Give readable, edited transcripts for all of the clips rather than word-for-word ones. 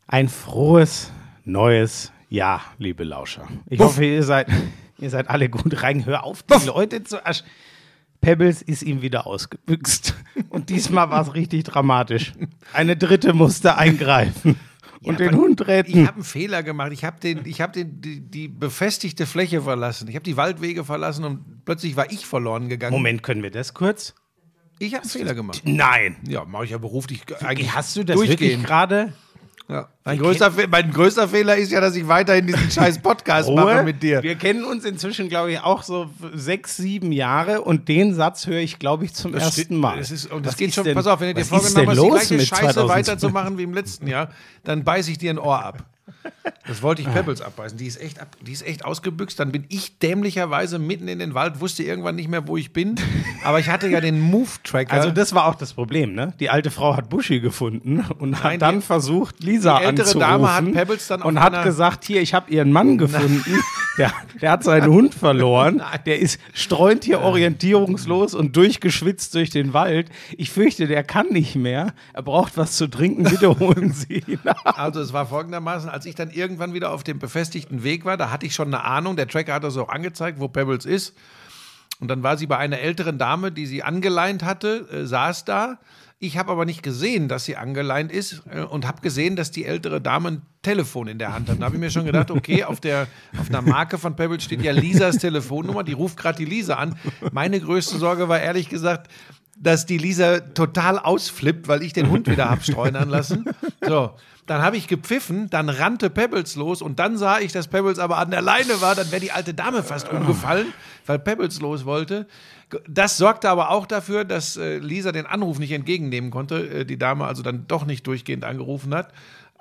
Ein frohes, neues Jahr, liebe Lauscher. Ich hoffe, ihr seid alle gut rein. Hör auf, die Leute zu Pebbles ist ihm wieder ausgebüxt. Und diesmal war es richtig dramatisch. Eine Dritte musste eingreifen und den Hund retten. Ich habe einen Fehler gemacht. Ich habe die befestigte Fläche verlassen. Ich habe die Waldwege verlassen und plötzlich war ich verloren gegangen. Moment, können wir das kurz? Ich habe einen Fehler gemacht. Nein. Ja, mache ich ja beruflich eigentlich. Hast du das wirklich gerade? Ja. Mein größter Fehler ist ja, dass ich weiterhin diesen scheiß Podcast mache mit dir. Wir kennen uns inzwischen, glaube ich, auch so 6, 7 Jahre und den Satz höre ich, glaube ich, zum ersten Mal. Das geht schon, pass auf, wenn du dir vorgenommen hast, die gleiche Scheiße weiterzumachen wie im letzten Jahr, dann beiße ich dir ein Ohr ab. Das wollte ich Pebbles abbeißen. Die ist echt ausgebüxt. Dann bin ich dämlicherweise mitten in den Wald, wusste irgendwann nicht mehr, wo ich bin. Aber ich hatte ja den Move-Tracker. Also das war auch das Problem, ne? Die alte Frau hat Buschi gefunden und hat dann versucht, Lisa anzurufen. Die ältere Dame hat Pebbles dann und hat gesagt, hier, ich habe ihren Mann gefunden. Der hat seinen Hund verloren. Der streunt hier orientierungslos und durchgeschwitzt durch den Wald. Ich fürchte, der kann nicht mehr. Er braucht was zu trinken. Bitte holen Sie ihn ab. Also es war folgendermaßen, als ich dann irgendwann wieder auf dem befestigten Weg war, da hatte ich schon eine Ahnung, der Tracker hat das auch angezeigt, wo Pebbles ist. Und dann war sie bei einer älteren Dame, die sie angeleint hatte, saß da. Ich habe aber nicht gesehen, dass sie angeleint ist und habe gesehen, dass die ältere Dame ein Telefon in der Hand hat. Da habe ich mir schon gedacht, okay, auf einer Marke von Pebbles steht ja Lisas Telefonnummer, die ruft gerade die Lisa an. Meine größte Sorge war ehrlich gesagt, dass die Lisa total ausflippt, weil ich den Hund wieder habe streunern lassen. So, dann habe ich gepfiffen, dann rannte Pebbles los und dann sah ich, dass Pebbles aber an der Leine war. Dann wäre die alte Dame fast umgefallen, weil Pebbles los wollte. Das sorgte aber auch dafür, dass Lisa den Anruf nicht entgegennehmen konnte, die Dame also dann doch nicht durchgehend angerufen hat.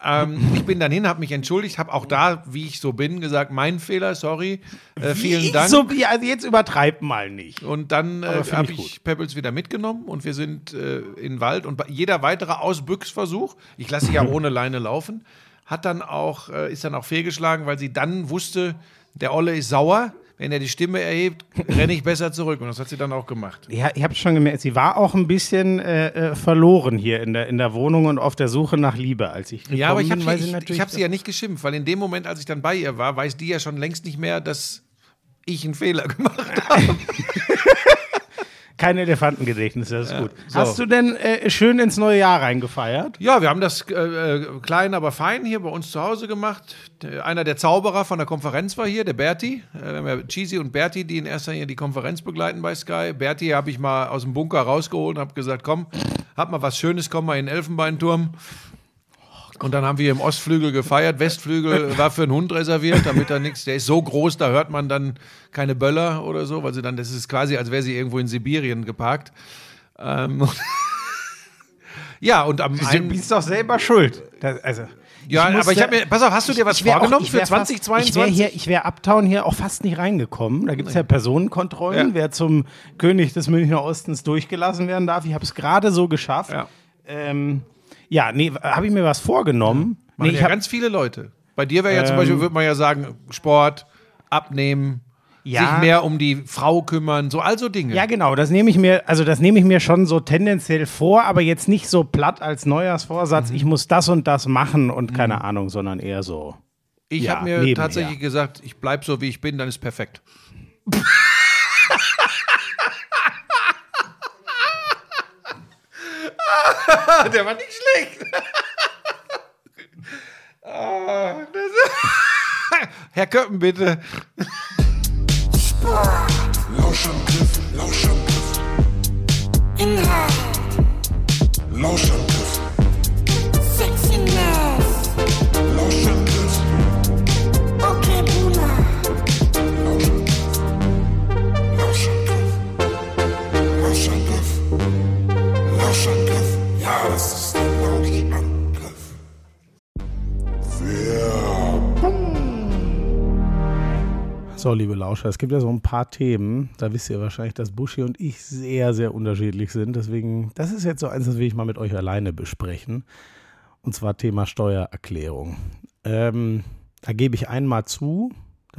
Ich bin dann hin, habe mich entschuldigt, habe auch da, wie ich so bin, gesagt, mein Fehler, sorry, vielen Dank. Also jetzt übertreib mal nicht. Und dann habe ich Pebbles wieder mitgenommen und wir sind in den Wald und jeder weitere Ausbüchsversuch, ich lasse sie ja ohne Leine laufen, ist dann auch fehlgeschlagen, weil sie dann wusste, der Olle ist sauer. Wenn er die Stimme erhebt, renne ich besser zurück. Und das hat sie dann auch gemacht. Ja, ich habe schon gemerkt, sie war auch ein bisschen verloren hier in der Wohnung und auf der Suche nach Liebe, als ich gekommen bin. Ja, aber ich habe sie ja nicht geschimpft, weil in dem Moment, als ich dann bei ihr war, weiß die ja schon längst nicht mehr, dass ich einen Fehler gemacht habe. Kein Elefantengedächtnis, das ist gut. So. Hast du denn schön ins neue Jahr reingefeiert? Ja, wir haben das klein, aber fein hier bei uns zu Hause gemacht. Einer der Zauberer von der Konferenz war hier, der Berti. Wir haben ja Cheesy und Berti, die in erster Linie die Konferenz begleiten bei Sky. Berti habe ich mal aus dem Bunker rausgeholt und habe gesagt, komm, hab mal was Schönes, komm mal in den Elfenbeinturm. Und dann haben wir im Ostflügel gefeiert. Westflügel war für einen Hund reserviert, damit er nichts. Der ist so groß, da hört man dann keine Böller oder so, weil das ist quasi, als wäre sie irgendwo in Sibirien geparkt. Ja, und am Du bist doch selber schuld. Aber ich habe mir, pass auf, hast du dir was vorgenommen für 2022? Ich wäre Uptown hier auch fast nicht reingekommen. Da gibt es ja Personenkontrollen, wer zum König des Münchner Ostens durchgelassen werden darf. Ich habe es gerade so geschafft. Ja. Habe ich mir was vorgenommen? Machen ja ganz viele Leute. Bei dir wäre ja zum Beispiel, würde man ja sagen, Sport, abnehmen, sich mehr um die Frau kümmern, so also Dinge. Ja, genau, das nehme ich mir schon so tendenziell vor, aber jetzt nicht so platt als Neujahrsvorsatz, ich muss das und das machen und keine Ahnung, sondern eher so. Ich habe mir tatsächlich gesagt, ich bleibe so, wie ich bin, dann ist perfekt. Der war nicht schlecht. Herr Köppen, bitte. Lauschangriff, Lauschangriff. Inhalt. Lauschangriff. Sexiness. Lauschangriff. Okay, Buna. Lauschangriff. Lauschangriff. Lauschangriff. Ja, das ist der Lauschangriff. So, liebe Lauscher, es gibt ja so ein paar Themen, da wisst ihr wahrscheinlich, dass Buschi und ich sehr, sehr unterschiedlich sind. Deswegen, das ist jetzt so eins, das will ich mal mit euch alleine besprechen. Und zwar Thema Steuererklärung. Da gebe ich einmal zu,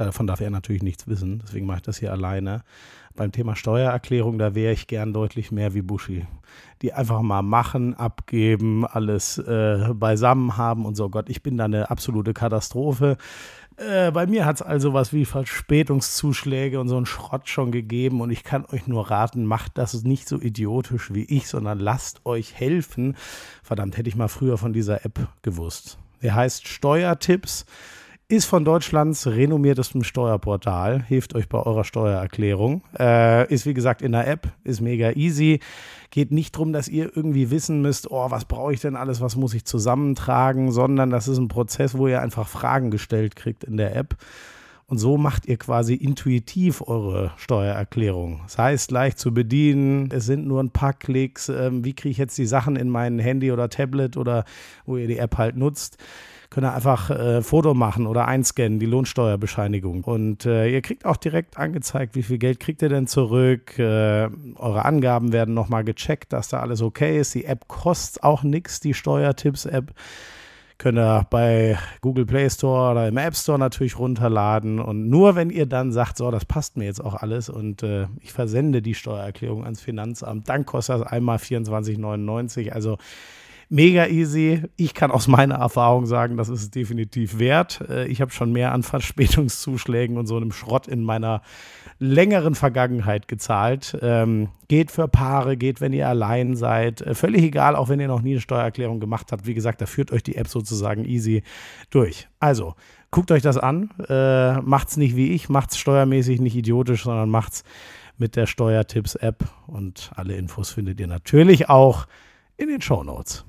Davon darf er natürlich nichts wissen, deswegen mache ich das hier alleine. Beim Thema Steuererklärung, da wäre ich gern deutlich mehr wie Buschi. Die einfach mal machen, abgeben, alles beisammen haben und so. Gott, ich bin da eine absolute Katastrophe. Bei mir hat es also was wie Verspätungszuschläge und so einen Schrott schon gegeben und ich kann euch nur raten, macht das nicht so idiotisch wie ich, sondern lasst euch helfen. Verdammt, hätte ich mal früher von dieser App gewusst. Der heißt Steuertipps, ist von Deutschlands renommiertestem Steuerportal, hilft euch bei eurer Steuererklärung. Ist wie gesagt in der App, ist mega easy. Geht nicht darum, dass ihr irgendwie wissen müsst, was brauche ich denn alles, was muss ich zusammentragen, sondern das ist ein Prozess, wo ihr einfach Fragen gestellt kriegt in der App. Und so macht ihr quasi intuitiv eure Steuererklärung. Das heißt, leicht zu bedienen, es sind nur ein paar Klicks. Wie kriege ich jetzt die Sachen in mein Handy oder Tablet oder wo ihr die App halt nutzt? Könnt ihr einfach Foto machen oder einscannen, die Lohnsteuerbescheinigung. Und ihr kriegt auch direkt angezeigt, wie viel Geld kriegt ihr denn zurück. Eure Angaben werden nochmal gecheckt, dass da alles okay ist. Die App kostet auch nichts, die Steuertipps-App. Könnt ihr bei Google Play Store oder im App Store natürlich runterladen. Und nur wenn ihr dann sagt, so, das passt mir jetzt auch alles und ich versende die Steuererklärung ans Finanzamt, dann kostet das einmal 24,99. Also mega easy. Ich kann aus meiner Erfahrung sagen, das ist es definitiv wert. Ich habe schon mehr an Verspätungszuschlägen und so einem Schrott in meiner längeren Vergangenheit gezahlt. Geht für Paare, geht, wenn ihr allein seid. Völlig egal, auch wenn ihr noch nie eine Steuererklärung gemacht habt. Wie gesagt, da führt euch die App sozusagen easy durch. Also, guckt euch das an. Macht's nicht wie ich, macht's steuermäßig nicht idiotisch, sondern macht's mit der Steuertipps-App. Und alle Infos findet ihr natürlich auch in den Shownotes.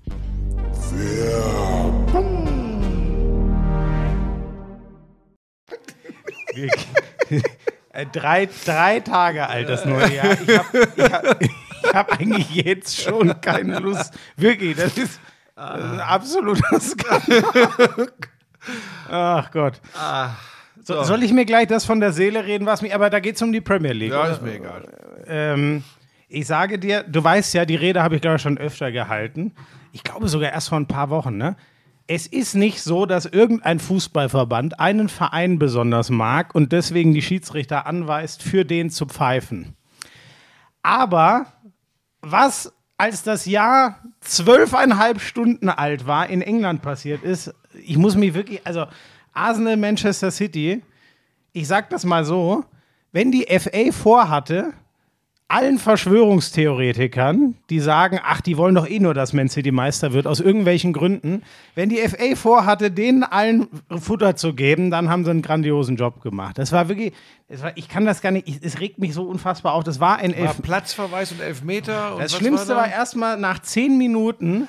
Drei Tage alt, das neue Jahr. Ich hab eigentlich jetzt schon keine Lust. Wirklich, das ist ein absoluter Skandal. Ach Gott. So. Soll ich mir gleich das von der Seele reden, aber da geht es um die Premier League. Ja, ist mir egal. Ich sage dir, du weißt ja, die Rede habe ich glaube ich schon öfter gehalten. Ich glaube sogar erst vor ein paar Wochen, ne? Es ist nicht so, dass irgendein Fußballverband einen Verein besonders mag und deswegen die Schiedsrichter anweist, für den zu pfeifen. Aber was als das Jahr 12,5 Stunden alt war, in England passiert ist, ich muss mich wirklich, also Arsenal, Manchester City, ich sag das mal so, wenn die FA vorhatte, allen Verschwörungstheoretikern, die sagen, ach, die wollen doch eh nur, dass Man City Meister wird, aus irgendwelchen Gründen. Wenn die FA vorhatte, denen allen Futter zu geben, dann haben sie einen grandiosen Job gemacht. Das war wirklich, ich kann das gar nicht, es regt mich so unfassbar auf. Das war ein Platzverweis und Elfmeter. Und das Schlimmste war erstmal, nach 10 Minuten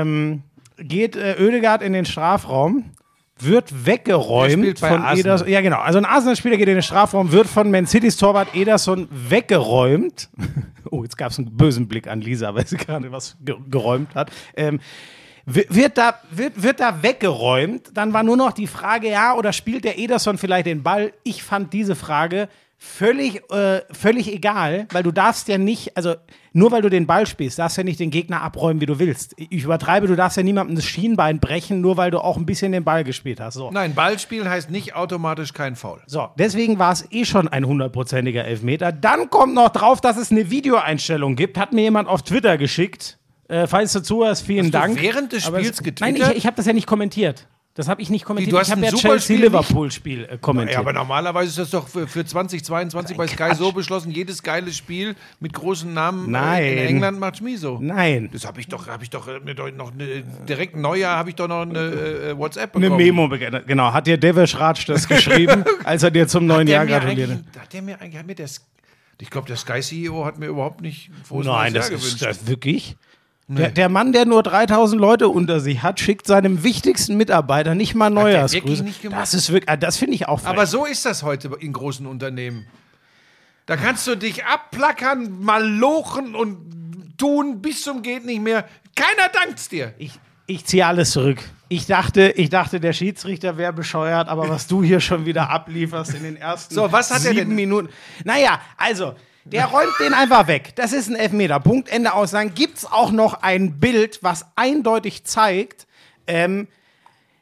geht Oedegaard in den Strafraum, wird weggeräumt von Ederson. Ja, genau. Also ein Arsenal-Spieler geht in den Strafraum, wird von Man Citys Torwart Ederson weggeräumt. Oh, jetzt gab es einen bösen Blick an Lisa, weil sie gerade was geräumt hat. Wird da weggeräumt, dann war nur noch die Frage, ja, oder spielt der Ederson vielleicht den Ball? Ich fand diese Frage völlig egal, weil du darfst ja nicht, also nur weil du den Ball spielst, darfst du ja nicht den Gegner abräumen, wie du willst. Ich übertreibe, du darfst ja niemandem das Schienbein brechen, nur weil du auch ein bisschen den Ball gespielt hast. So. Nein, Ball spielen heißt nicht automatisch kein Foul. So, deswegen war es schon ein 100%iger Elfmeter. Dann kommt noch drauf, dass es eine Videoeinstellung gibt, hat mir jemand auf Twitter geschickt. Falls du zuhörst, vielen Dank. Hast du während des Spiels getwittert? Nein, ich habe das ja nicht kommentiert. Das habe ich nicht kommentiert. Du hast ich habe ja Chelsea-Liverpool-Spiel kommentiert. Ja, aber normalerweise ist das doch für 2022 bei Sky so beschlossen, jedes geile Spiel mit großen Namen in England macht Schmiso. Nein. Das habe ich doch noch direkt Neujahr habe ich doch noch eine WhatsApp bekommen. Eine Memo, genau. Hat dir Devesh Raj das geschrieben, als er dir zum neuen Jahr gratuliert hat? Ich glaube, der Sky-CEO hat mir überhaupt nicht frohes neues Jahr gewünscht. Nein, das wirklich? Nee. Der Mann, der nur 3000 Leute unter sich hat, schickt seinem wichtigsten Mitarbeiter nicht mal Neujahrsgrüße. Das ist wirklich, das finde ich auch frech. Aber so ist das heute in großen Unternehmen. Da kannst du dich abplackern, malochen und tun bis zum geht nicht mehr. Keiner dankt's dir. Ich ziehe alles zurück. Ich dachte, der Schiedsrichter wäre bescheuert, aber was du hier schon wieder ablieferst in den ersten 7 Minuten. Naja, also, der räumt den einfach weg. Das ist ein Elfmeter. Punkt, Ende, Aussagen. Gibt's auch noch ein Bild, was eindeutig zeigt,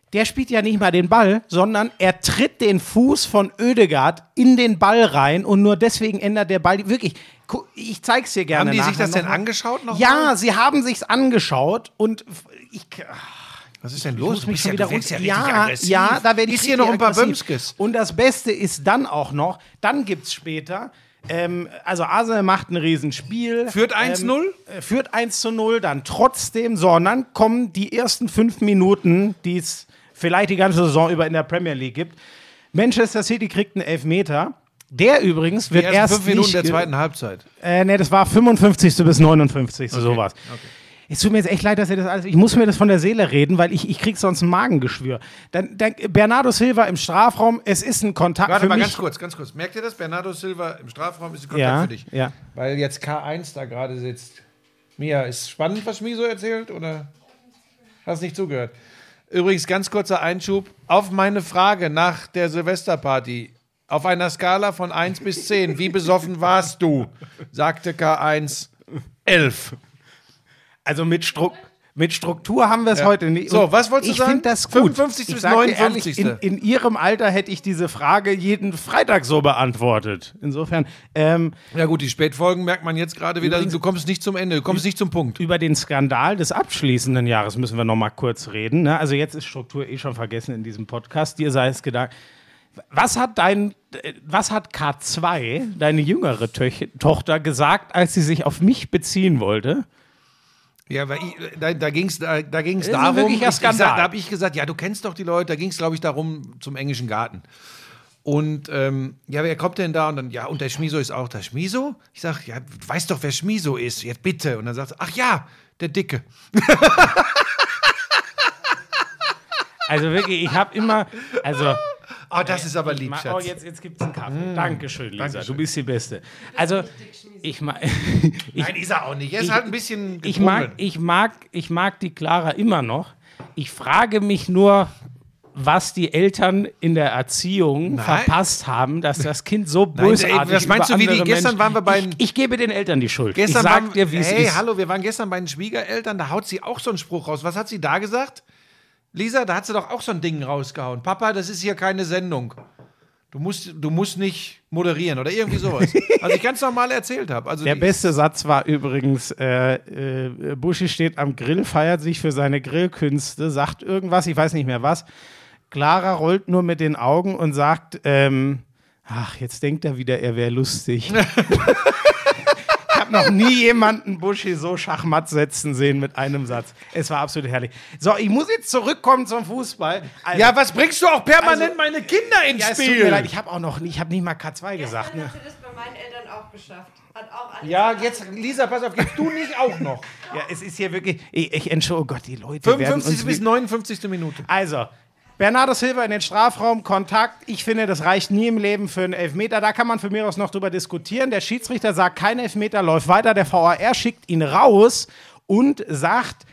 der spielt ja nicht mal den Ball, sondern er tritt den Fuß von Oedegaard in den Ball rein und nur deswegen ändert der Ball. Wirklich, ich zeig's dir gerne. Haben die sich das denn angeschaut noch? Ja, sie haben sich's angeschaut und was ist denn los? Du bist ja wieder aggressiv. Ja, da werde ich hier noch ein paar Bömskes. Und das Beste ist dann auch noch, dann gibt's später, also Arsenal macht ein Riesenspiel. Führt 1-0? Führt 1-0, dann trotzdem, und dann kommen die ersten 5 Minuten, die es vielleicht die ganze Saison über in der Premier League gibt. Manchester City kriegt einen Elfmeter. Der übrigens wird erst 5 Minuten der zweiten Halbzeit. Das war 55. bis 59. Okay. Sowas. Okay. Es tut mir jetzt echt leid, dass ihr das alles. Ich muss mir das von der Seele reden, weil ich krieg sonst ein Magengeschwür. Dann Bernardo Silva im Strafraum, es ist ein Kontakt Warte für mal, mich. ganz kurz. Merkt ihr das? Bernardo Silva im Strafraum ist ein Kontakt für dich. Ja. Weil jetzt K1 da gerade sitzt. Mia, ist spannend, was Schmi so erzählt? Oder hast nicht zugehört? Übrigens, ganz kurzer Einschub. Auf meine Frage nach der Silvesterparty, auf einer Skala von 1 bis 10, wie besoffen warst du? Sagte K1 11. Also mit Struktur haben wir es heute nicht. So, was wolltest du sagen? Ich finde das gut. 55. bis 59. Ehrlich, in Ihrem Alter hätte ich diese Frage jeden Freitag so beantwortet. Insofern. Ja gut, die Spätfolgen merkt man jetzt gerade wieder. Du kommst nicht zum Ende, du kommst nicht zum Punkt. Über den Skandal des abschließenden Jahres müssen wir noch mal kurz reden. Ne? Also jetzt ist Struktur schon vergessen in diesem Podcast. Dir sei es gedacht. Was hat K2, deine jüngere Tochter, gesagt, als sie sich auf mich beziehen wollte? Ja, weil da ging es darum, da habe ich gesagt, ja, du kennst doch die Leute, da ging es, glaube ich, darum, zum englischen Garten. Und ja, wer kommt denn da? Und dann, ja, und der Schmiso ist auch da. Schmiso? Ich sage, ja, du weißt doch, wer Schmiso ist, jetzt bitte. Und dann sagt sie, ach ja, der Dicke. Also wirklich, ich habe immer, Oh, das ist aber lieb, Schatz. Oh, jetzt gibt's einen Kaffee. Dankeschön, Lisa. Dankeschön. Du bist die Beste. Also, Nein, ist er auch nicht. Er ist halt ein bisschen ich mag die Clara immer noch. Ich frage mich nur, was die Eltern in der Erziehung verpasst haben, dass das Kind so bösartig was meinst du, wie die gestern waren wir bei ich gebe den Eltern die Schuld. Gestern ich sag dir, wie es ist. Hey, hallo, wir waren gestern bei den Schwiegereltern, da haut sie auch so einen Spruch raus. Was hat sie da gesagt? Lisa, da hat sie doch auch so ein Ding rausgehauen. Papa, das ist hier keine Sendung. Du musst nicht moderieren oder irgendwie sowas. Was ich ganz normal erzählt habe. Also der beste Satz war übrigens, Buschi steht am Grill, feiert sich für seine Grillkünste, sagt irgendwas, ich weiß nicht mehr was. Clara rollt nur mit den Augen und sagt, ach, jetzt denkt er wieder, er wäre lustig. Ich habe noch nie jemanden Buschi so schachmatt setzen sehen mit einem Satz. Es war absolut herrlich. So, ich muss jetzt zurückkommen zum Fußball. Also, ja, was bringst du auch permanent meine Kinder ins Spiel? Es tut mir leid, ich habe nicht mal K2 gesagt. Ja, hast du das bei meinen Eltern auch geschafft. Hat auch alles jetzt, Lisa, pass auf, jetzt du nicht auch noch. Ja, es ist hier wirklich, ich entschuldige, oh Gott, die Leute 55. bis 59. Minute. Also, Bernardo Silva in den Strafraum, Kontakt. Ich finde, das reicht nie im Leben für einen Elfmeter. Da kann man von mir aus noch drüber diskutieren. Der Schiedsrichter sagt, kein Elfmeter, läuft weiter. Der VAR schickt ihn raus und sagt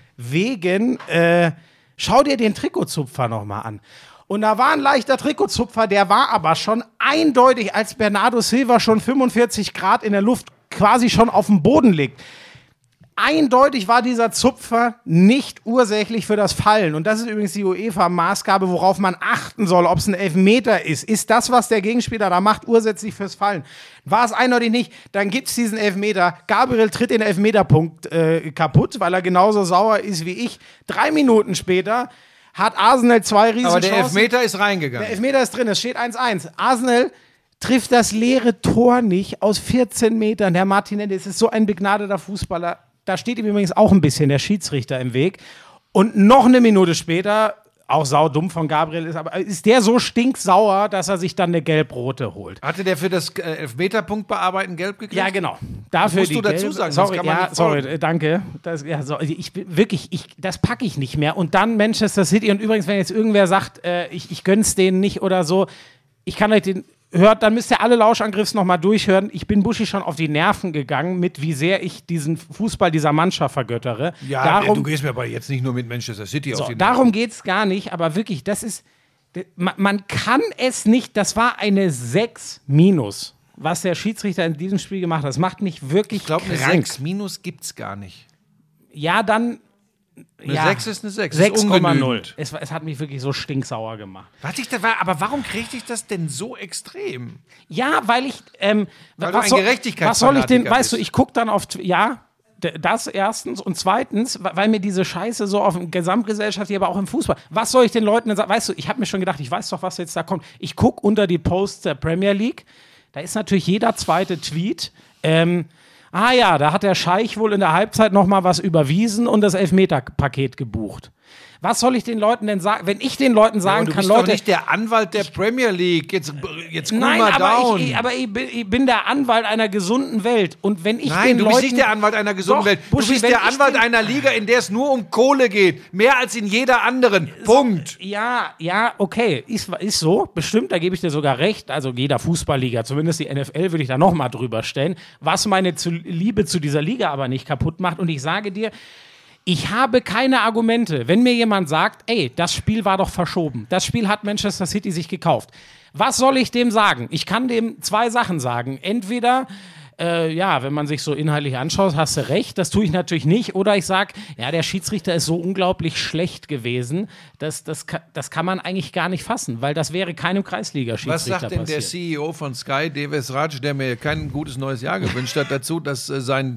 schau dir den Trikotzupfer nochmal an. Und da war ein leichter Trikotzupfer, der war aber schon eindeutig, als Bernardo Silva schon 45 Grad in der Luft quasi schon auf dem Boden liegt. Eindeutig war dieser Zupfer nicht ursächlich für das Fallen. Und das ist übrigens die UEFA-Maßgabe, worauf man achten soll, ob es ein Elfmeter ist. Ist das, was der Gegenspieler da macht, ursächlich fürs Fallen? War es eindeutig nicht, dann gibt es diesen Elfmeter. Gabriel tritt den Elfmeterpunkt kaputt, weil er genauso sauer ist wie ich. 3 Minuten später hat Arsenal 2 Riesenchancen. Aber der Elfmeter ist reingegangen. Der Elfmeter ist drin, es steht 1-1. Arsenal trifft das leere Tor nicht aus 14 Metern. Der Martinelli ist so ein begnadeter Fußballer. Da steht ihm übrigens auch ein bisschen der Schiedsrichter im Weg. Und noch eine Minute später, auch saudumm von Gabriel, ist der so stinksauer, dass er sich dann eine Gelb-Rote holt. Hatte der für das Elfmeterpunkt bearbeiten gelb gekriegt? Ja, genau. Dafür musst du dazu sagen, sorry, danke. Das packe ich nicht mehr. Und dann Manchester City. Und übrigens, wenn jetzt irgendwer sagt, ich gönn's denen nicht oder so, ich kann euch dann müsst ihr alle Lauschangriffs nochmal durchhören. Ich bin Buschi schon auf die Nerven gegangen, mit wie sehr ich diesen Fußball dieser Mannschaft vergöttere. Ja, du gehst mir aber jetzt nicht nur mit Manchester City auf die Nerven. Darum geht's gar nicht, aber wirklich, das ist, man kann es nicht, das war eine 6-, was der Schiedsrichter in diesem Spiel gemacht hat. Das macht mich wirklich krank. Ich glaube, eine 6- gibt's gar nicht. Ja, dann Eine 6 ist eine 6. 6,0. Es hat mich wirklich so stinksauer gemacht. Aber warum kriegte ich das denn so extrem? Ja, weil ich. Weil du ein Gerechtigkeitsfanatiker was soll ich denn? bist. Weißt du, ich gucke dann auf. Ja, das erstens. Und zweitens, weil mir diese Scheiße so auf Gesamtgesellschaft, aber auch im Fußball. Was soll ich den Leuten denn sagen? Weißt du, ich habe mir schon gedacht, ich weiß doch, was jetzt da kommt. Ich gucke unter die Posts der Premier League. Da ist natürlich jeder zweite Tweet. Ja, da hat der Scheich wohl in der Halbzeit noch mal was überwiesen und das Elfmeterpaket gebucht. Was soll ich den Leuten denn sagen? Wenn ich den Leuten sagen kann, Leute... Du bist doch nicht der Anwalt der Premier League. Jetzt cool nein, mal down. Ich bin der Anwalt einer gesunden Welt. Und wenn ich Nein, du bist nicht der Anwalt einer gesunden Welt. Du bist der Anwalt einer Liga, in der es nur um Kohle geht. Mehr als in jeder anderen. Punkt. Ja, okay. Ist so. Bestimmt, da gebe ich dir sogar recht. Also jeder Fußballliga, zumindest die NFL, würde ich da noch mal drüber stellen. Was meine Liebe zu dieser Liga aber nicht kaputt macht. Und ich sage dir... Ich habe keine Argumente. Wenn mir jemand sagt, ey, das Spiel war doch verschoben. Das Spiel hat Manchester City sich gekauft. Was soll ich dem sagen? Ich kann dem 2 Sachen sagen. Entweder, wenn man sich so inhaltlich anschaut, hast du recht. Das tue ich natürlich nicht. Oder ich sage, ja, der Schiedsrichter ist so unglaublich schlecht gewesen. Das kann man eigentlich gar nicht fassen, weil das wäre keinem Kreisliga-Schiedsrichter passiert. Was sagt denn der CEO von Sky, Deves Raj, der mir kein gutes neues Jahr gewünscht hat, dazu, dass sein...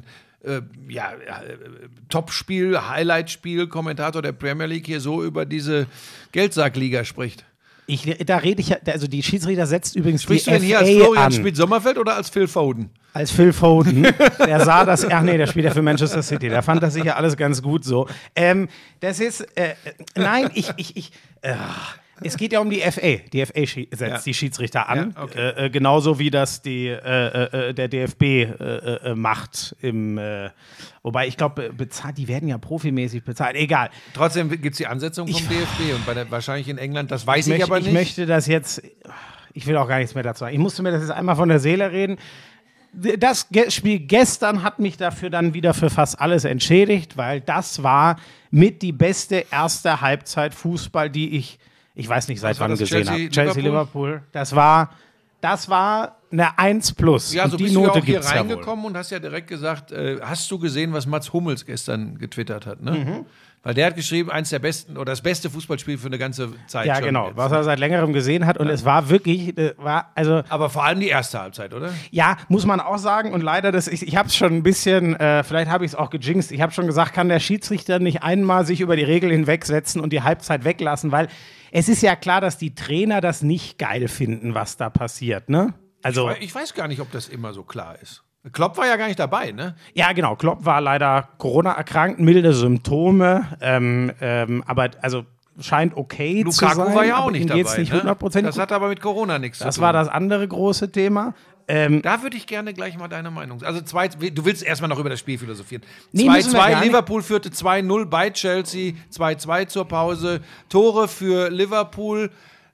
Topspiel, Highlightspiel, Kommentator der Premier League hier so über diese Geldsackliga spricht. Da rede ich ja, also die Schiedsrichter setzt übrigens Sprichst die du denn hier FA als Florian an. Schmidt-Sommerfeld oder als Phil Foden? Als Phil Foden. Der sah das, der spielt ja für Manchester City. Der fand das sicher alles ganz gut so. Das ist, nein, es geht ja um die FA. Die FA setzt die Schiedsrichter an. Ja, okay. Genauso wie das der DFB macht. Wobei ich glaube, die werden ja profimäßig bezahlt. Egal. Trotzdem gibt es die Ansetzung vom DFB und wahrscheinlich in England, das weiß ich aber nicht. Ich möchte das jetzt, ich will auch gar nichts mehr dazu sagen. Ich musste mir das jetzt einmal von der Seele reden. Das Spiel gestern hat mich dafür dann wieder für fast alles entschädigt, weil das war mit die beste erste Halbzeit Fußball, die ich weiß nicht, seit wann gesehen habe. Chelsea-Liverpool. Das war eine 1+. Ja, so die bist Note du ja auch hier reingekommen und hast ja direkt gesagt, hast du gesehen, was Mats Hummels gestern getwittert hat, ne? Mhm. Weil der hat geschrieben, eins der besten oder das beste Fußballspiel für eine ganze Zeit. Ja, genau, was er seit längerem gesehen hat. Und es war wirklich, aber vor allem die erste Halbzeit, oder? Ja, muss man auch sagen. Und leider, ich habe es schon ein bisschen, vielleicht habe ich es auch gejinxt. Ich habe schon gesagt, kann der Schiedsrichter nicht einmal sich über die Regel hinwegsetzen und die Halbzeit weglassen, weil es ist ja klar, dass die Trainer das nicht geil finden, was da passiert, ne? Also, ich weiß gar nicht, ob das immer so klar ist. Klopp war ja gar nicht dabei, ne? Ja, genau. Klopp war leider Corona erkrankt, milde Symptome, aber also scheint okay Lukaku zu sein. Lukaku war ja auch nicht dabei. Nicht 100%. Das hat aber mit Corona nichts zu tun. Das war das andere große Thema. Da würde ich gerne gleich mal deine Meinung. Also du willst erstmal noch über das Spiel philosophieren. Nee, 2-2, Liverpool führte 2-0 bei Chelsea, 2-2 zur Pause. Tore für Liverpool,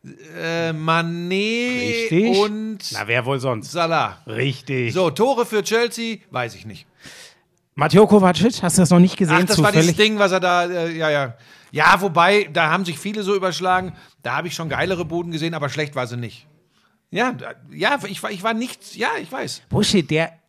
Mané Richtig. Und wer wohl sonst? Salah. Richtig. So, Tore für Chelsea, weiß ich nicht. Mateo Kovacic, hast du das noch nicht gesehen? Ach, das war dieses Ding, was er da, ja. Ja, wobei, da haben sich viele so überschlagen. Da habe ich schon geilere Buden gesehen, aber schlecht war sie nicht. Ja, ich war nichts, ja, ich weiß. Bullshit,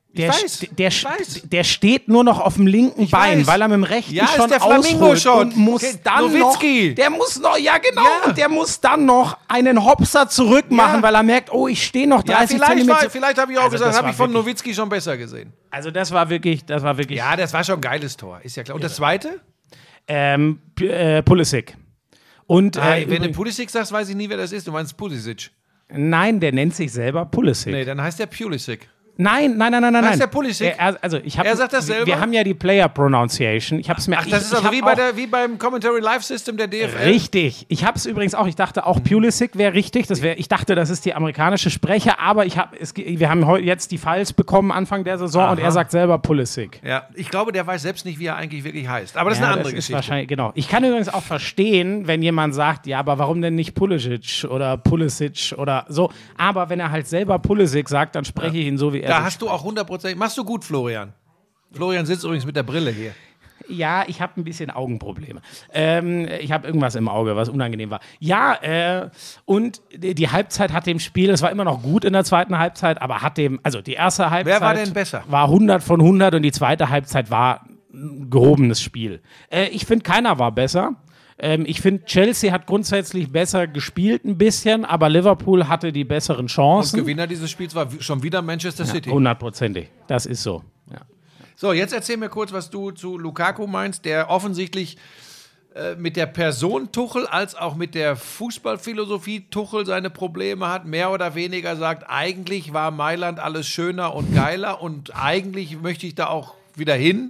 der steht nur noch auf dem linken Bein, weil er mit dem rechten schon ist der ausholt und muss dann Nowitzki. noch, der muss noch, ja genau, und der muss dann noch einen Hopser zurück machen, weil er merkt, oh, ich stehe noch 30 Zentimeter. Vielleicht habe ich auch gesagt, das habe ich von Nowitzki schon besser gesehen. Also das war wirklich. Ja, das war schon ein geiles Tor, ist ja klar. Und das zweite? Pulisic. Und, wenn du Pulisic sagst, weiß ich nie, wer das ist. Du meinst Pulisic. Nein, der nennt sich selber Pulisic. Nee, dann heißt der Pulisic. Nein. Heißt der Pulisic? Er sagt das selber? Wir haben ja die Player Pronunciation. Das ist also wie beim Commentary Live System der DFL? Richtig. Ich habe es übrigens auch, ich dachte auch Pulisic wäre richtig. Ich dachte, das ist die amerikanische Sprecher, aber wir haben jetzt die Files bekommen Anfang der Saison. Aha. Und er sagt selber Pulisic. Ja, ich glaube, der weiß selbst nicht, wie er eigentlich wirklich heißt. Aber das ist eine andere Geschichte. Wahrscheinlich, genau. Ich kann übrigens auch verstehen, wenn jemand sagt, ja, aber warum denn nicht Pulisic oder Pulisic oder so. Aber wenn er halt selber Pulisic sagt, dann spreche ich ihn so, wie er. Da hast du auch 100%. Machst du gut, Florian. Florian sitzt übrigens mit der Brille hier. Ja, ich habe ein bisschen Augenprobleme. Ich habe irgendwas im Auge, was unangenehm war. Ja, und die Halbzeit hat dem Spiel, es war immer noch gut in der zweiten Halbzeit, aber die erste Halbzeit Wer war denn besser? War 100 von 100 und die zweite Halbzeit war ein gehobenes Spiel. Ich finde, keiner war besser. Ich finde, Chelsea hat grundsätzlich besser gespielt ein bisschen, aber Liverpool hatte die besseren Chancen. Und Gewinner dieses Spiels war schon wieder Manchester City. 100%. Das ist so. Ja. So, jetzt erzähl mir kurz, was du zu Lukaku meinst, der offensichtlich mit der Person Tuchel als auch mit der Fußballphilosophie Tuchel seine Probleme hat, mehr oder weniger sagt, eigentlich war Mailand alles schöner und geiler und eigentlich möchte ich da auch wieder hin.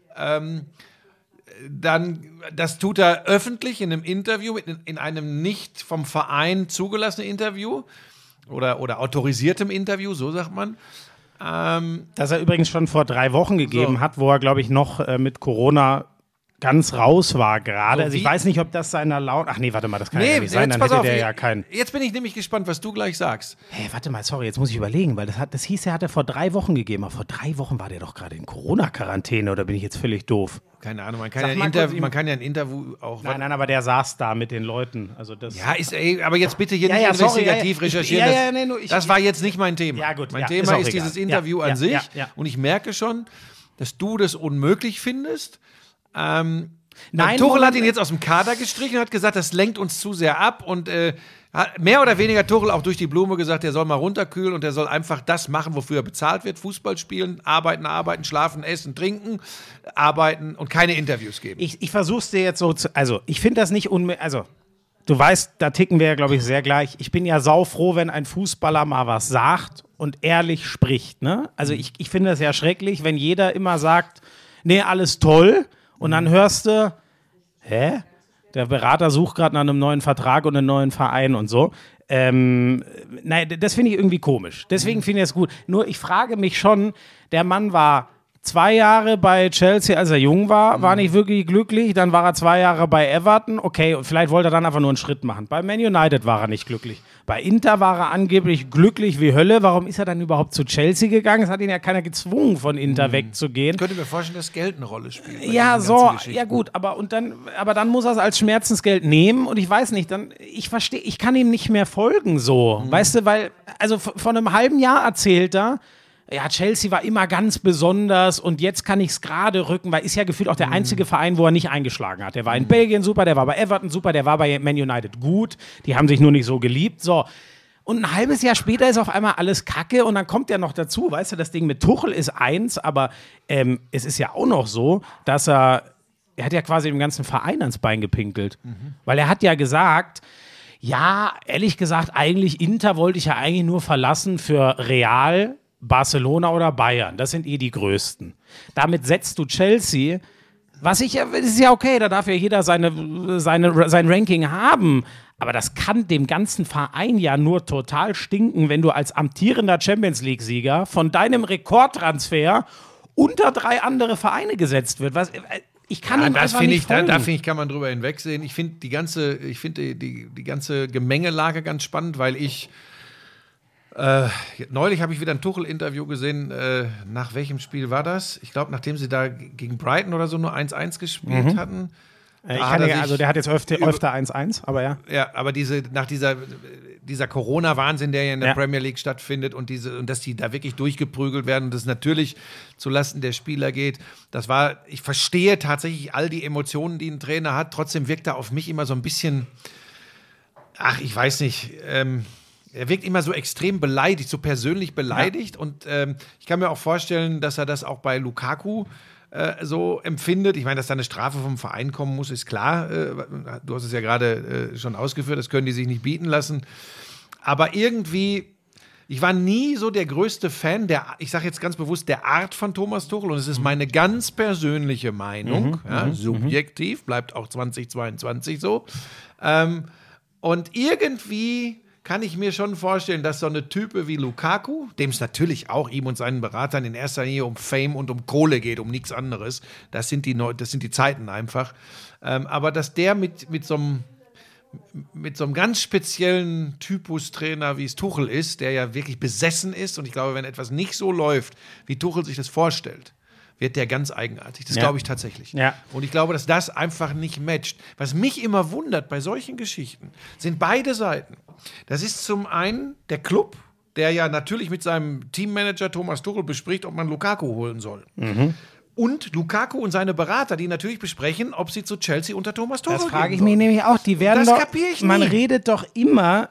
Dann, das tut er öffentlich in einem Interview, in einem nicht vom Verein zugelassenen Interview oder autorisiertem Interview, so sagt man. Das er übrigens schon vor 3 Wochen gegeben hat, wo er, glaube ich, noch mit Corona ganz raus war gerade. Also ich weiß nicht, ob das seiner Laune... Ach nee, warte mal, das kann ja nicht sein, dann hätte der ja keinen... Jetzt bin ich nämlich gespannt, was du gleich sagst. Hey, warte mal, sorry, jetzt muss ich überlegen, weil das hieß, er hat er vor 3 Wochen gegeben, aber vor 3 Wochen war der doch gerade in Corona-Quarantäne, oder bin ich jetzt völlig doof? Keine Ahnung, man kann ja ein Interview auch... Nein, aber der saß da mit den Leuten. Also das aber jetzt bitte hier nicht investigativ recherchieren. Das war jetzt nicht mein Thema. Ja, gut, mein Thema ist dieses Interview an sich und ich merke schon, dass du das unmöglich findest. Nein, Tuchel hat ihn jetzt aus dem Kader gestrichen und hat gesagt, das lenkt uns zu sehr ab und hat mehr oder weniger Tuchel auch durch die Blume gesagt, der soll mal runterkühlen und der soll einfach das machen, wofür er bezahlt wird, Fußball spielen, arbeiten, schlafen, essen, trinken, arbeiten und keine Interviews geben. Ich versuch's dir jetzt so also ich finde das nicht du weißt, da ticken wir ja, glaube ich, sehr gleich. Ich bin ja saufroh, wenn ein Fußballer mal was sagt und ehrlich spricht, ne? Also ich finde das ja schrecklich, wenn jeder immer sagt, nee, alles toll. Und dann hörst du, der Berater sucht gerade nach einem neuen Vertrag und einem neuen Verein und so. Nein, das finde ich irgendwie komisch. Deswegen finde ich das gut. Nur ich frage mich schon, der Mann war 2 Jahre bei Chelsea, als er jung war nicht wirklich glücklich. Dann war er 2 Jahre bei Everton. Okay, und vielleicht wollte er dann einfach nur einen Schritt machen. Bei Man United war er nicht glücklich. Bei Inter war er angeblich glücklich wie Hölle. Warum ist er dann überhaupt zu Chelsea gegangen? Es hat ihn ja keiner gezwungen, von Inter wegzugehen. Ich könnte mir vorstellen, dass Geld eine Rolle spielt. Ja, gut, aber dann muss er es als Schmerzensgeld nehmen und ich weiß nicht, ich kann ihm nicht mehr folgen so. Weißt du, weil, also vor einem halben Jahr erzählt er, ja, Chelsea war immer ganz besonders und jetzt kann ich es gerade rücken, weil ist ja gefühlt auch der einzige Verein, wo er nicht eingeschlagen hat. Der war in Belgien super, der war bei Everton super, der war bei Man United gut. Die haben sich nur nicht so geliebt. So. Und ein halbes Jahr später ist auf einmal alles Kacke und dann kommt ja noch dazu, weißt du, das Ding mit Tuchel ist eins, aber es ist ja auch noch so, dass er hat ja quasi dem ganzen Verein ans Bein gepinkelt. Weil er hat ja gesagt, ja, ehrlich gesagt, eigentlich Inter wollte ich ja eigentlich nur verlassen für Real, Barcelona oder Bayern, das sind die größten. Damit setzt du Chelsea, das ist ja okay, da darf ja jeder sein Ranking haben, aber das kann dem ganzen Verein ja nur total stinken, wenn du als amtierender Champions-League-Sieger von deinem Rekordtransfer unter 3 andere Vereine gesetzt wird. Ich kann ihm einfach nicht folgen. Da finde ich, kann man drüber hinwegsehen. Ich finde die ganze Gemengelage ganz spannend, weil neulich habe ich wieder ein Tuchel-Interview gesehen. Nach welchem Spiel war das? Ich glaube, nachdem sie da gegen Brighton oder so nur 1-1 gespielt hatten. Der hat jetzt öfter 1-1, aber ja. Ja, aber nach dieser Corona-Wahnsinn, der ja in der Premier League stattfindet und dass die da wirklich durchgeprügelt werden und das natürlich zulasten der Spieler geht, ich verstehe tatsächlich all die Emotionen, die ein Trainer hat. Trotzdem wirkt er auf mich immer so ein bisschen, ich weiß nicht, er wirkt immer so extrem beleidigt, so persönlich beleidigt. Ja. Und ich kann mir auch vorstellen, dass er das auch bei Lukaku so empfindet. Ich meine, dass da eine Strafe vom Verein kommen muss, ist klar. Du hast es ja gerade schon ausgeführt, das können die sich nicht bieten lassen. Aber irgendwie, ich war nie so der größte Fan ich sage jetzt ganz bewusst, der Art von Thomas Tuchel. Und es ist meine ganz persönliche Meinung, subjektiv, bleibt auch 2022 so. Und irgendwie kann ich mir schon vorstellen, dass so eine Type wie Lukaku, dem es natürlich auch ihm und seinen Beratern in erster Linie um Fame und um Kohle geht, um nichts anderes, das sind die Zeiten einfach, aber dass der mit so einem ganz speziellen Typus Trainer, wie es Tuchel ist, der ja wirklich besessen ist und ich glaube, wenn etwas nicht so läuft, wie Tuchel sich das vorstellt, wird der ganz eigenartig. Das glaube ich tatsächlich. Ja. Und ich glaube, dass das einfach nicht matcht. Was mich immer wundert bei solchen Geschichten, sind beide Seiten. Das ist zum einen der Club, der ja natürlich mit seinem Teammanager Thomas Tuchel bespricht, ob man Lukaku holen soll. Und Lukaku und seine Berater, die natürlich besprechen, ob sie zu Chelsea unter Thomas Tuchel gehen. Das frage ich mich nämlich auch. Die werden das doch, kapiere ich man nie. redet doch immer,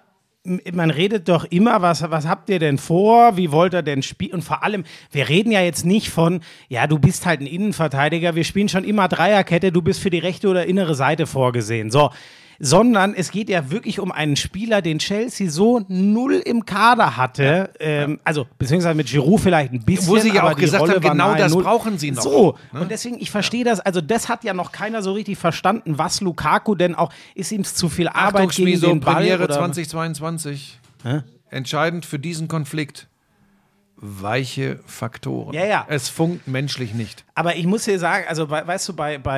was habt ihr denn vor, wie wollt ihr denn spielen? Und vor allem, wir reden ja jetzt nicht von, ja, du bist halt ein Innenverteidiger, wir spielen schon immer Dreierkette, du bist für die rechte oder innere Seite vorgesehen. So. Sondern es geht ja wirklich um einen Spieler, den Chelsea so null im Kader hatte, also beziehungsweise mit Giroud vielleicht ein bisschen, wo sie ja aber auch gesagt haben, genau das null. brauchen sie noch. So, ne? Und deswegen, ich verstehe das, also das hat ja noch keiner so richtig verstanden, was Lukaku denn auch, ist ihm zu viel Arbeit gegen den Ball? Premiere oder? 2022, entscheidend für diesen Konflikt. Weiche Faktoren. Ja. Es funkt menschlich nicht. Aber ich muss dir sagen, also weißt du,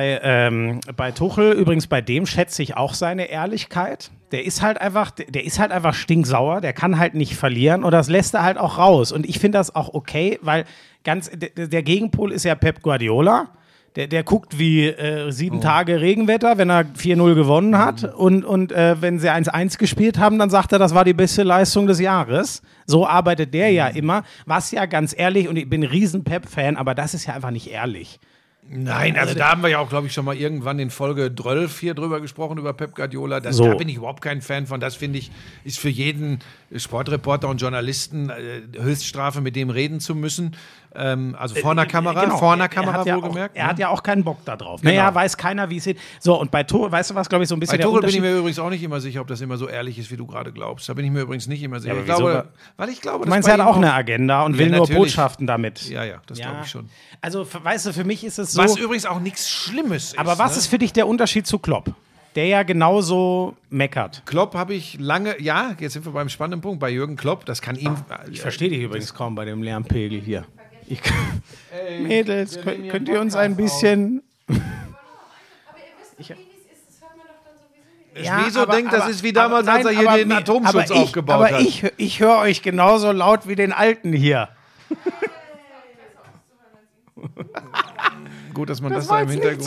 bei Tuchel, übrigens bei dem schätze ich auch seine Ehrlichkeit. Der ist halt einfach stinksauer, der kann halt nicht verlieren und das lässt er halt auch raus. Und ich finde das auch okay, weil der Gegenpol ist ja Pep Guardiola. Der guckt wie 7 Tage Regenwetter, wenn er 4-0 gewonnen hat. Und wenn sie 1-1 gespielt haben, dann sagt er, das war die beste Leistung des Jahres. So arbeitet der ja immer. Was ja ganz ehrlich, und ich bin ein riesen Pep-Fan, aber das ist ja einfach nicht ehrlich. Nein, also da haben wir ja auch, glaube ich, schon mal irgendwann in Folge 12 hier drüber gesprochen, über Pep Guardiola. Da bin ich überhaupt kein Fan von. Das, finde ich, ist für jeden Sportreporter und Journalisten Höchststrafe, mit dem reden zu müssen. Also vor einer Kamera, wohlgemerkt. Er hat ja auch keinen Bock da drauf. Genau. Naja, weiß keiner, wie es geht. So, und bei Tuchel, weißt du was, glaube ich, so ein bisschen bei Tuchel bin ich mir übrigens auch nicht immer sicher, ob das immer so ehrlich ist, wie du gerade glaubst. Da bin ich mir übrigens nicht immer sicher. Ja, weil ich glaube, du meinst, er hat auch eine Agenda und will nur Botschaften damit. Ja, das glaube ich schon. Also, weißt du, für mich ist es so... Was übrigens auch nichts Schlimmes ist. Aber was ist für dich der Unterschied zu Klopp? Der ja genauso meckert. Klopp habe ich lange, jetzt sind wir beim spannenden Punkt, bei Jürgen Klopp, das kann ihm... Ich verstehe dich übrigens kaum bei dem Lärmpegel hier. Mädels, könnt ihr uns ein bisschen... Aber ihr wisst doch, wie es ist, das hört man doch dann sowieso nicht. Ja, denkt, das ist wie damals, als er hier den Atomschutz aufgebaut hat. Aber ich höre euch genauso laut wie den Alten hier. Gut, dass man das da im Hintergrund...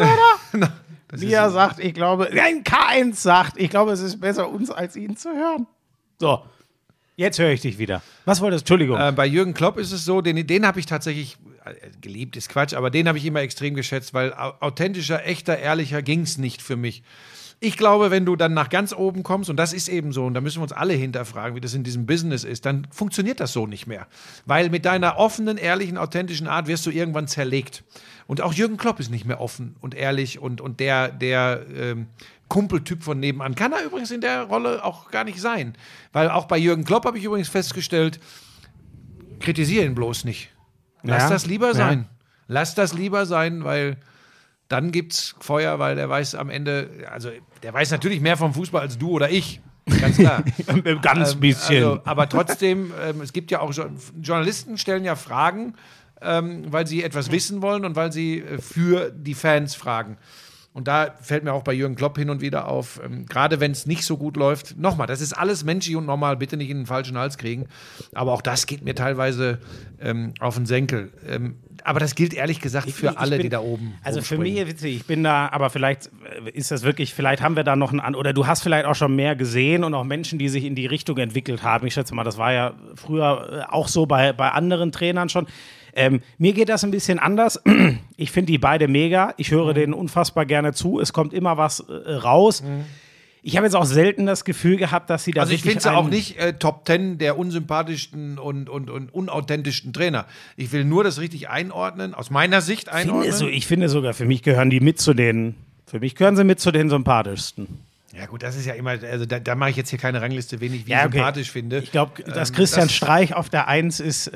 Lia sagt, ich glaube... Nein, K1 sagt, ich glaube, es ist besser, uns als ihn zu hören. So, jetzt höre ich dich wieder. Was wolltest du? Entschuldigung. Bei Jürgen Klopp ist es so, den habe ich tatsächlich... geliebt ist Quatsch, aber den habe ich immer extrem geschätzt, weil authentischer, echter, ehrlicher ging es nicht für mich. Ich glaube, wenn du dann nach ganz oben kommst, und das ist eben so, und da müssen wir uns alle hinterfragen, wie das in diesem Business ist, dann funktioniert das so nicht mehr. Weil mit deiner offenen, ehrlichen, authentischen Art wirst du irgendwann zerlegt. Und auch Jürgen Klopp ist nicht mehr offen und ehrlich und der Kumpeltyp von nebenan. Kann er übrigens in der Rolle auch gar nicht sein. Weil auch bei Jürgen Klopp habe ich übrigens festgestellt, kritisiere ihn bloß nicht. Lass das lieber sein. Ja. Lass das lieber sein, weil dann gibt's Feuer, weil der weiß am Ende, also der weiß natürlich mehr vom Fußball als du oder ich. Ganz klar. Ganz bisschen. Also, aber trotzdem, es gibt ja auch, Journalisten stellen ja Fragen, weil sie etwas wissen wollen und weil sie für die Fans fragen. Und da fällt mir auch bei Jürgen Klopp hin und wieder auf, gerade wenn es nicht so gut läuft, nochmal, das ist alles menschlich und normal, bitte nicht in den falschen Hals kriegen, aber auch das geht mir teilweise auf den Senkel. Aber das gilt ehrlich gesagt für alle, die da oben Also für mich, witzig, ich bin da, aber vielleicht ist das wirklich, vielleicht haben wir da noch oder du hast vielleicht auch schon mehr gesehen und auch Menschen, die sich in die Richtung entwickelt haben. Ich schätze mal, das war ja früher auch so bei anderen Trainern schon. Mir geht das ein bisschen anders. Ich finde die beide mega. Ich höre denen unfassbar gerne zu. Es kommt immer was raus. Ich habe jetzt auch selten das Gefühl gehabt, dass sie da also ich finde es auch nicht Top 10 der unsympathischsten und unauthentischsten Trainer. Ich will nur das richtig einordnen, aus meiner Sicht einordnen. Ich finde sogar, für mich gehören sie mit zu den sympathischsten. Ja gut, das ist ja immer, also da mache ich jetzt hier keine Rangliste, wen ich sympathisch finde. Ich glaube, dass Christian Streich auf der 1 ist.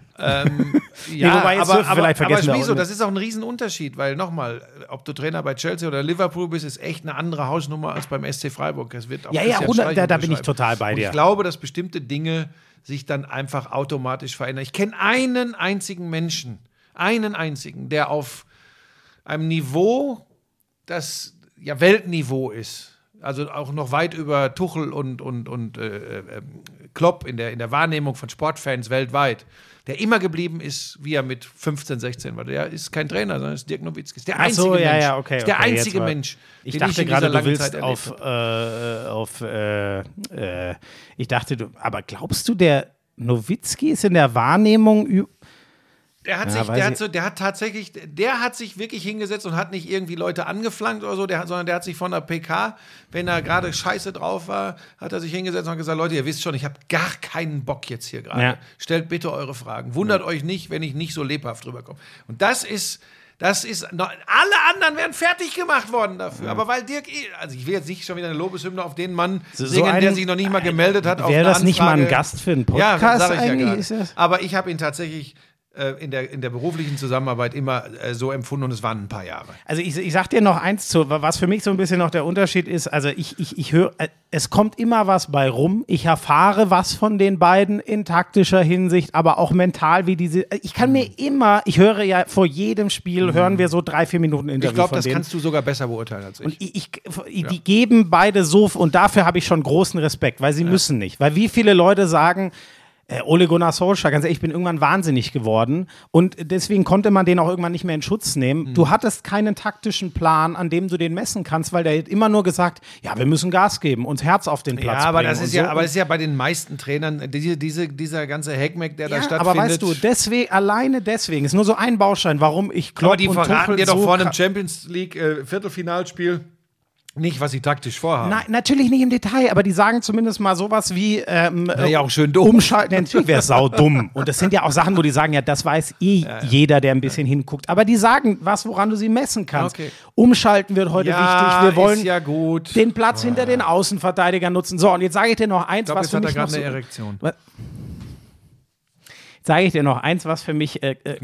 Wobei jetzt vielleicht vergessen aber Schmiso, das ist auch ein Riesenunterschied, weil nochmal, ob du Trainer bei Chelsea oder Liverpool bist, ist echt eine andere Hausnummer als beim SC Freiburg. Das wird auch da bin ich total bei dir. Und ich glaube, dass bestimmte Dinge sich dann einfach automatisch verändern. Ich kenne einen einzigen Menschen, der auf einem Niveau, das ja Weltniveau ist, also auch noch weit über Tuchel und Klopp in der Wahrnehmung von Sportfans weltweit, der immer geblieben ist, wie er mit 15, 16 war. Der ist kein Trainer, sondern ist Dirk Nowitzki. Ist der einzige Mensch. Okay, ist der einzige Mensch. Ich dachte gerade, du willst aber glaubst du, der Nowitzki ist in der Wahrnehmung Der hat sich wirklich hingesetzt und hat nicht irgendwie Leute angeflankt oder so, sondern der hat sich von der PK, wenn er gerade scheiße drauf war, hat er sich hingesetzt und hat gesagt, Leute, ihr wisst schon, ich habe gar keinen Bock jetzt hier gerade. Ja. Stellt bitte eure Fragen. Wundert euch nicht, wenn ich nicht so lebhaft drüber komme. Und das ist noch, alle anderen wären fertig gemacht worden dafür. Aber weil Dirk, also ich will jetzt nicht schon wieder eine Lobeshymne auf den Mann singen, der sich noch nicht mal gemeldet hat. Wäre das nicht mal ein Gast für einen Podcast? Ja, sag ich eigentlich ja gerade. Aber ich habe ihn tatsächlich in der beruflichen Zusammenarbeit immer so empfunden und es waren ein paar Jahre. Also ich sag dir noch eins zu, was für mich so ein bisschen noch der Unterschied ist, also ich höre, es kommt immer was bei rum, ich erfahre was von den beiden in taktischer Hinsicht, aber auch mental, wie diese, ich höre ja vor jedem Spiel, hören wir so 3-4 Minuten Interview. Ich glaube, das kannst du sogar besser beurteilen als ich. Und die geben beide so, und dafür habe ich schon großen Respekt, weil sie müssen nicht, weil wie viele Leute sagen, Ole Gunnar Solskjaer, ganz ehrlich, ich bin irgendwann wahnsinnig geworden und deswegen konnte man den auch irgendwann nicht mehr in Schutz nehmen. Du hattest keinen taktischen Plan, an dem du den messen kannst, weil der hat immer nur gesagt, ja, wir müssen Gas geben, uns Herz auf den Platz bringen. Das ist ja bei den meisten Trainern, dieser ganze Heckmeck, der da stattfindet. Aber weißt du, alleine deswegen, ist nur so ein Baustein, warum ich Klopp und Tuchel. Aber die verraten dir doch vor einem Champions League Viertelfinalspiel nicht, was sie taktisch vorhaben. Nein, natürlich nicht im Detail, aber die sagen zumindest mal sowas wie ja auch schön dumm. Umschalten, natürlich wäre es saudumm. Und das sind ja auch Sachen, wo die sagen, ja, das weiß jeder, der ein bisschen hinguckt. Aber die sagen was, woran du sie messen kannst. Okay. Umschalten wird heute wichtig. Wir wollen den Platz hinter den Außenverteidigern nutzen. So, und jetzt sage ich dir noch eins, was für mich noch so... Jetzt sage ich dir noch eins, was für mich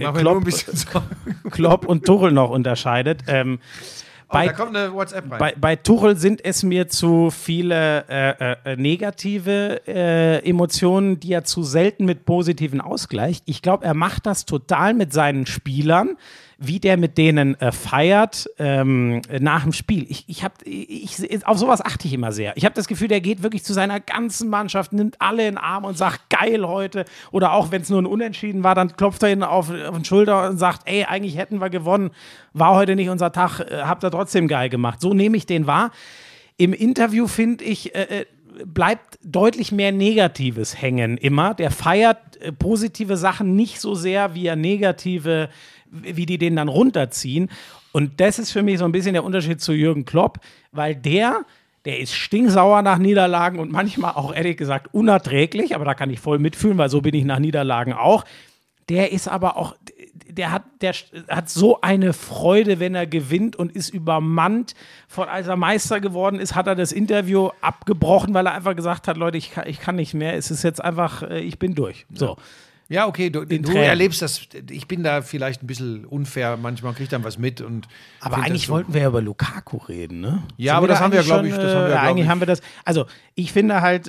Klopp und Tuchel noch unterscheidet. Da kommt eine WhatsApp rein. Bei Tuchel sind es mir zu viele negative Emotionen, die er zu selten mit positiven ausgleicht. Ich glaube, er macht das total mit seinen Spielern, wie der mit denen feiert nach dem Spiel. Auf sowas achte ich immer sehr. Ich habe das Gefühl, der geht wirklich zu seiner ganzen Mannschaft, nimmt alle in den Arm und sagt, geil heute. Oder auch, wenn es nur ein Unentschieden war, dann klopft er ihnen auf den Schulter und sagt, ey, eigentlich hätten wir gewonnen. War heute nicht unser Tag, habt ihr trotzdem geil gemacht. So nehme ich den wahr. Im Interview, finde ich, bleibt deutlich mehr Negatives hängen immer. Der feiert positive Sachen nicht so sehr, wie er negative, wie die den dann runterziehen. Und das ist für mich so ein bisschen der Unterschied zu Jürgen Klopp, weil der ist stinksauer nach Niederlagen und manchmal auch, ehrlich gesagt, unerträglich, aber da kann ich voll mitfühlen, weil so bin ich nach Niederlagen auch. Der ist aber auch, der hat so eine Freude, wenn er gewinnt und ist übermannt. Als er Meister geworden ist, hat er das Interview abgebrochen, weil er einfach gesagt hat, Leute, ich kann nicht mehr, es ist jetzt einfach, ich bin durch. So. Ja, okay, du erlebst das, ich bin da vielleicht ein bisschen unfair, manchmal kriege ich dann was mit. Aber eigentlich wollten wir ja über Lukaku reden, ne? Ja, aber das haben wir, glaube ich. Eigentlich haben wir das, also ich finde halt,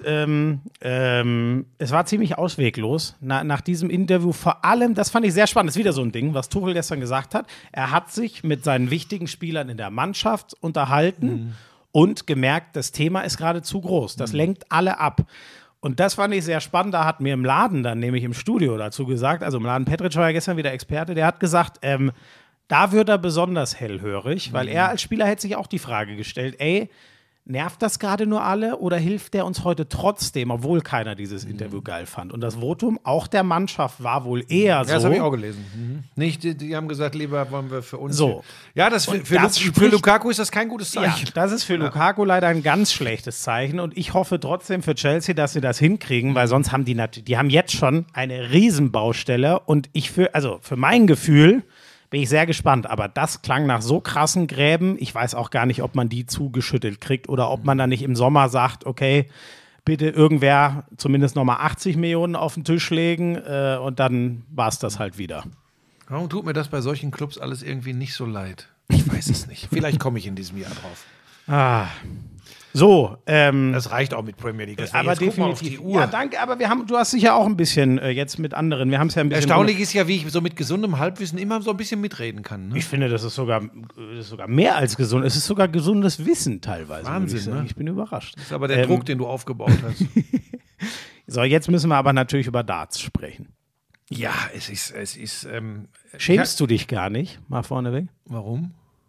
es war ziemlich ausweglos nach diesem Interview, vor allem, das fand ich sehr spannend, das ist wieder so ein Ding, was Tuchel gestern gesagt hat, er hat sich mit seinen wichtigen Spielern in der Mannschaft unterhalten und gemerkt, das Thema ist gerade zu groß, das lenkt alle ab. Und das fand ich sehr spannend. Da hat mir im Laden dann, nämlich im Studio dazu gesagt, also im Laden Petric war ja gestern wieder Experte, der hat gesagt, da wird er besonders hellhörig, weil er als Spieler hätte sich auch die Frage gestellt, ey, nervt das gerade nur alle oder hilft der uns heute trotzdem, obwohl keiner dieses Interview geil fand? Und das Votum auch der Mannschaft war wohl eher so. Ja, das habe ich auch gelesen. Nicht, die haben gesagt, lieber wollen wir für uns. So. Ja, für Lukaku ist das kein gutes Zeichen. Ja, das ist für Lukaku leider ein ganz schlechtes Zeichen und ich hoffe trotzdem für Chelsea, dass sie das hinkriegen, weil sonst haben die haben jetzt schon eine Riesenbaustelle und für mein Gefühl bin ich sehr gespannt, aber das klang nach so krassen Gräben. Ich weiß auch gar nicht, ob man die zugeschüttelt kriegt oder ob man dann nicht im Sommer sagt, okay, bitte irgendwer zumindest nochmal 80 Millionen auf den Tisch legen und dann war es das halt wieder. Warum tut mir das bei solchen Clubs alles irgendwie nicht so leid? Ich weiß es nicht. Vielleicht komme ich in diesem Jahr drauf. So, das reicht auch mit Premier League. Aber definitiv. Auf die Uhr. Ja, danke, aber du hast sicher auch ein bisschen jetzt mit anderen. Wir haben es ja ein bisschen. Erstaunlich ist ja, wie ich so mit gesundem Halbwissen immer so ein bisschen mitreden kann. Ne? Ich finde, das ist sogar mehr als gesund. Es ist sogar gesundes Wissen teilweise. Wahnsinn, ne? Ich bin überrascht. Das ist aber der Druck, den du aufgebaut hast. So, jetzt müssen wir aber natürlich über Darts sprechen. Ja, es ist. Schämst du dich gar nicht, mal vorneweg? Warum?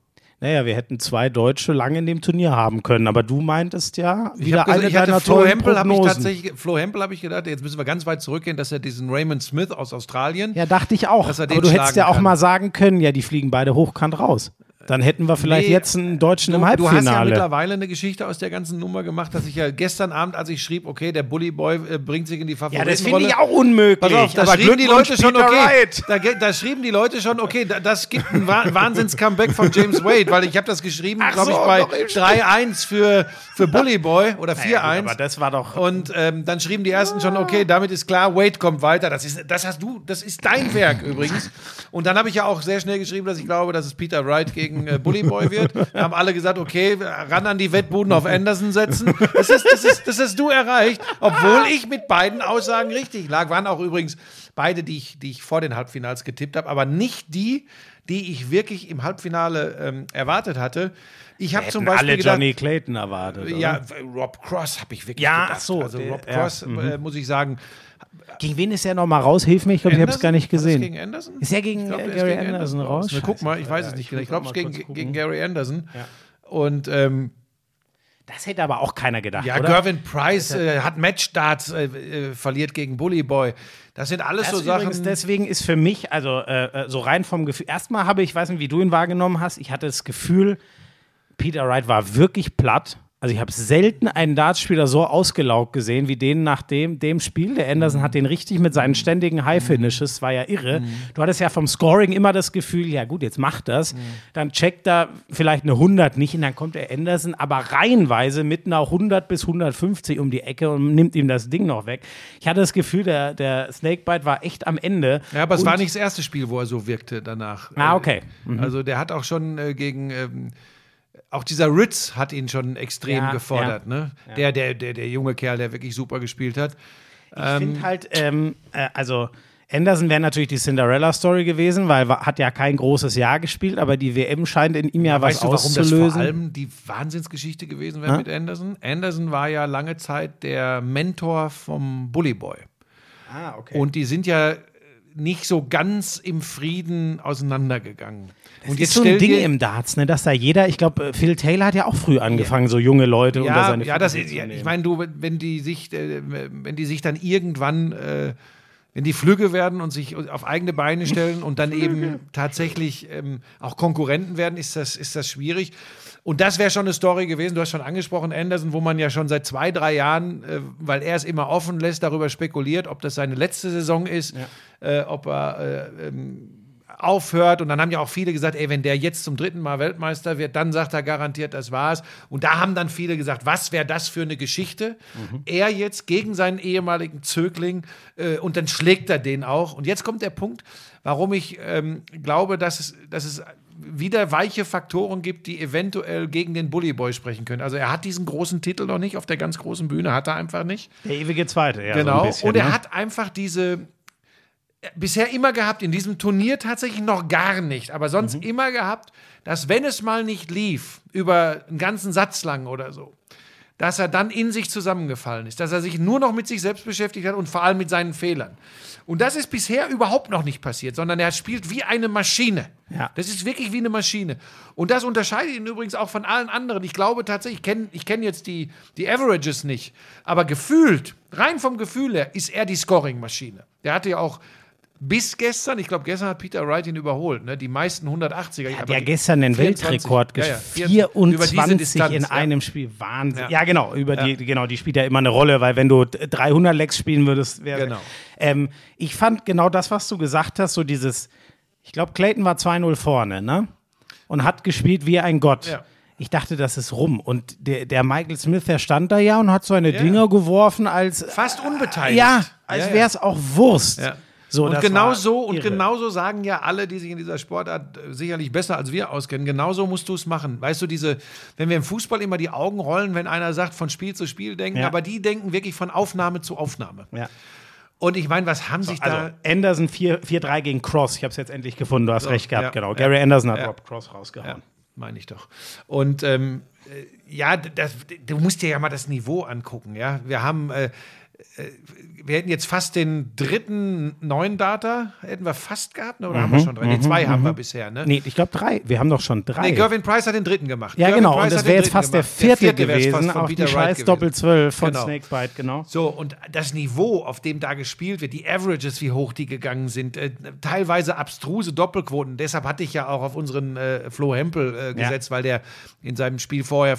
Naja, wir hätten 2 Deutsche lange in dem Turnier haben können, aber du meintest ja, wieder eine deiner tollen Prognosen. Flo Hempel habe ich gedacht, jetzt müssen wir ganz weit zurückgehen, dass er diesen Raymond Smith aus Australien. Ja, dachte ich auch. Aber du hättest ja auch mal sagen können, ja, die fliegen beide hochkant raus. Dann hätten wir vielleicht jetzt einen Deutschen im Halbfinale. Du hast ja mittlerweile eine Geschichte aus der ganzen Nummer gemacht, dass ich ja gestern Abend, als ich schrieb, okay, der Bully Boy bringt sich in die Favoritenrolle. Ja, das finde ich auch unmöglich. Pass auf, da schrieben die Leute schon, okay, da schrieben die Leute schon, okay, das gibt ein Wahnsinns-Comeback von James Wade, weil ich habe das geschrieben, glaube ich, bei 3-1 für Bully Boy oder 4-1. Ja, aber das war doch... Und dann schrieben die Ersten schon, okay, damit ist klar, Wade kommt weiter. Das ist dein Werk übrigens. Und dann habe ich ja auch sehr schnell geschrieben, dass ich glaube, dass es Peter Wright gegen Bully Boy wird. Da haben alle gesagt, okay, ran an die Wettbuden auf Anderson setzen. Das hast du erreicht, obwohl ich mit beiden Aussagen richtig lag. Waren auch übrigens beide, die ich vor den Halbfinals getippt habe, aber nicht die ich wirklich im Halbfinale erwartet hatte. Ich habe zum Beispiel alle Johnny Clayton erwartet. Oder? Ja, Rob Cross habe ich wirklich gedacht. Also Rob Cross, muss ich sagen. Gegen wen ist er noch mal raus? Hilf mir, ich glaube, ich habe es gar nicht gesehen. Ist gegen Anderson? Ist er gegen Gary Anderson raus? Na, guck mal, ich weiß es nicht genau. Ich glaube, es ist gegen Gary Anderson. Ja. Und das hätte aber auch keiner gedacht, ja, oder? Gervin Price hat Matchstarts, verliert gegen Bully Boy. Das sind alles so Sachen. Deswegen ist für mich, also so rein vom Gefühl, erstmal habe ich weiß nicht, wie du ihn wahrgenommen hast, ich hatte das Gefühl, Peter Wright war wirklich platt. Also ich habe selten einen Dartspieler so ausgelaugt gesehen wie den nach dem Spiel. Der Anderson hat den richtig mit seinen ständigen High-Finishes, war ja irre. Du hattest ja vom Scoring immer das Gefühl, ja gut, jetzt macht das. Dann checkt er vielleicht eine 100 nicht und dann kommt der Anderson, aber reihenweise mit einer 100 bis 150 um die Ecke und nimmt ihm das Ding noch weg. Ich hatte das Gefühl, der Snakebite war echt am Ende. Ja, aber es war nicht das erste Spiel, wo er so wirkte danach. Ah, okay. Also der hat auch schon gegen... Auch dieser Ritz hat ihn schon extrem gefordert, ne? Ja. Der junge Kerl, der wirklich super gespielt hat. Ich finde halt, also Anderson wäre natürlich die Cinderella-Story gewesen, weil hat ja kein großes Jahr gespielt, aber die WM scheint in ihm ja was auszulösen. Weißt du, warum das vor allem die Wahnsinnsgeschichte gewesen wäre mit Anderson? Anderson war ja lange Zeit der Mentor vom Bully Boy. Ah, okay. Und die sind ja nicht so ganz im Frieden auseinandergegangen. Das und jetzt ist so ein Ding im Darts, ne, dass da jeder, ich glaube, Phil Taylor hat ja auch früh angefangen, so junge Leute unter seine Fitness zu nehmen. Ich meine, wenn die sich dann irgendwann, wenn die Flügge werden und sich auf eigene Beine stellen und dann eben tatsächlich auch Konkurrenten werden, ist das schwierig. Und das wäre schon eine Story gewesen, du hast schon angesprochen, Anderson, wo man ja schon seit 2-3 Jahren, weil er es immer offen lässt, darüber spekuliert, ob das seine letzte Saison ist, ob er aufhört. Und dann haben ja auch viele gesagt, ey, wenn der jetzt zum 3. Mal Weltmeister wird, dann sagt er garantiert, das war's. Und da haben dann viele gesagt, was wäre das für eine Geschichte? Er jetzt gegen seinen ehemaligen Zögling und dann schlägt er den auch. Und jetzt kommt der Punkt, warum ich glaube, dass es wieder weiche Faktoren gibt, die eventuell gegen den Bully Boy sprechen können. Also er hat diesen großen Titel noch nicht auf der ganz großen Bühne, hat er einfach nicht. Der ewige Zweite, ja. Genau, so ein bisschen, und er hat einfach diese bisher immer gehabt, in diesem Turnier tatsächlich noch gar nicht, aber sonst immer gehabt, dass wenn es mal nicht lief, über einen ganzen Satz lang oder so, dass er dann in sich zusammengefallen ist, dass er sich nur noch mit sich selbst beschäftigt hat und vor allem mit seinen Fehlern. Und das ist bisher überhaupt noch nicht passiert, sondern er spielt wie eine Maschine. Ja. Das ist wirklich wie eine Maschine. Und das unterscheidet ihn übrigens auch von allen anderen. Ich glaube tatsächlich, ich kenn jetzt die Averages nicht, aber gefühlt, rein vom Gefühl her, ist er die Scoring-Maschine. Der hatte ja auch bis gestern, ich glaube, gestern hat Peter Wright ihn überholt, ne? Die meisten 180er. Hat ja gestern den 24, Weltrekord gespielt. 24 in einem Spiel. Wahnsinn. Ja, genau. Die spielt ja immer eine Rolle, weil wenn du 300 Lecks spielen würdest, wäre genau. Ich fand genau das, was du gesagt hast, so dieses, ich glaube, Clayton war 2-0 vorne, ne? Und hat gespielt wie ein Gott. Ja. Ich dachte, das ist rum. Und der Michael Smith, der stand da ja und hat seine Dinger geworfen als fast unbeteiligt. Ja, als wäre es auch Wurst. Ja. So, und genauso sagen ja alle, die sich in dieser Sportart sicherlich besser als wir auskennen, genauso musst du es machen. Weißt du, wenn wir im Fußball immer die Augen rollen, wenn einer sagt, von Spiel zu Spiel denken, aber die denken wirklich von Aufnahme zu Aufnahme. Ja. Und ich meine, was haben sich da... Anderson 4-3 gegen Cross, ich habe es jetzt endlich gefunden, du hast recht gehabt, genau. Gary Anderson hat Rob Cross rausgehauen. Ja, meine ich doch. Und du musst dir ja mal das Niveau angucken, ja. Wir haben... wir hätten jetzt fast den dritten neuen Data, hätten wir fast gehabt, oder haben wir schon 3? Nee, 2 haben wir bisher, ne? Nee, ich glaube 3. Wir haben doch schon 3. Nee, Gervin Price hat den dritten gemacht. Ja, Gervin genau, Price und das wäre jetzt fast der vierte gewesen, auf die scheiß Doppel-12 von Snakebite, genau. So, und das Niveau, auf dem da gespielt wird, die Averages, wie hoch die gegangen sind, teilweise abstruse Doppelquoten, deshalb hatte ich ja auch auf unseren Flo Hempel gesetzt, weil der in seinem Spiel vorher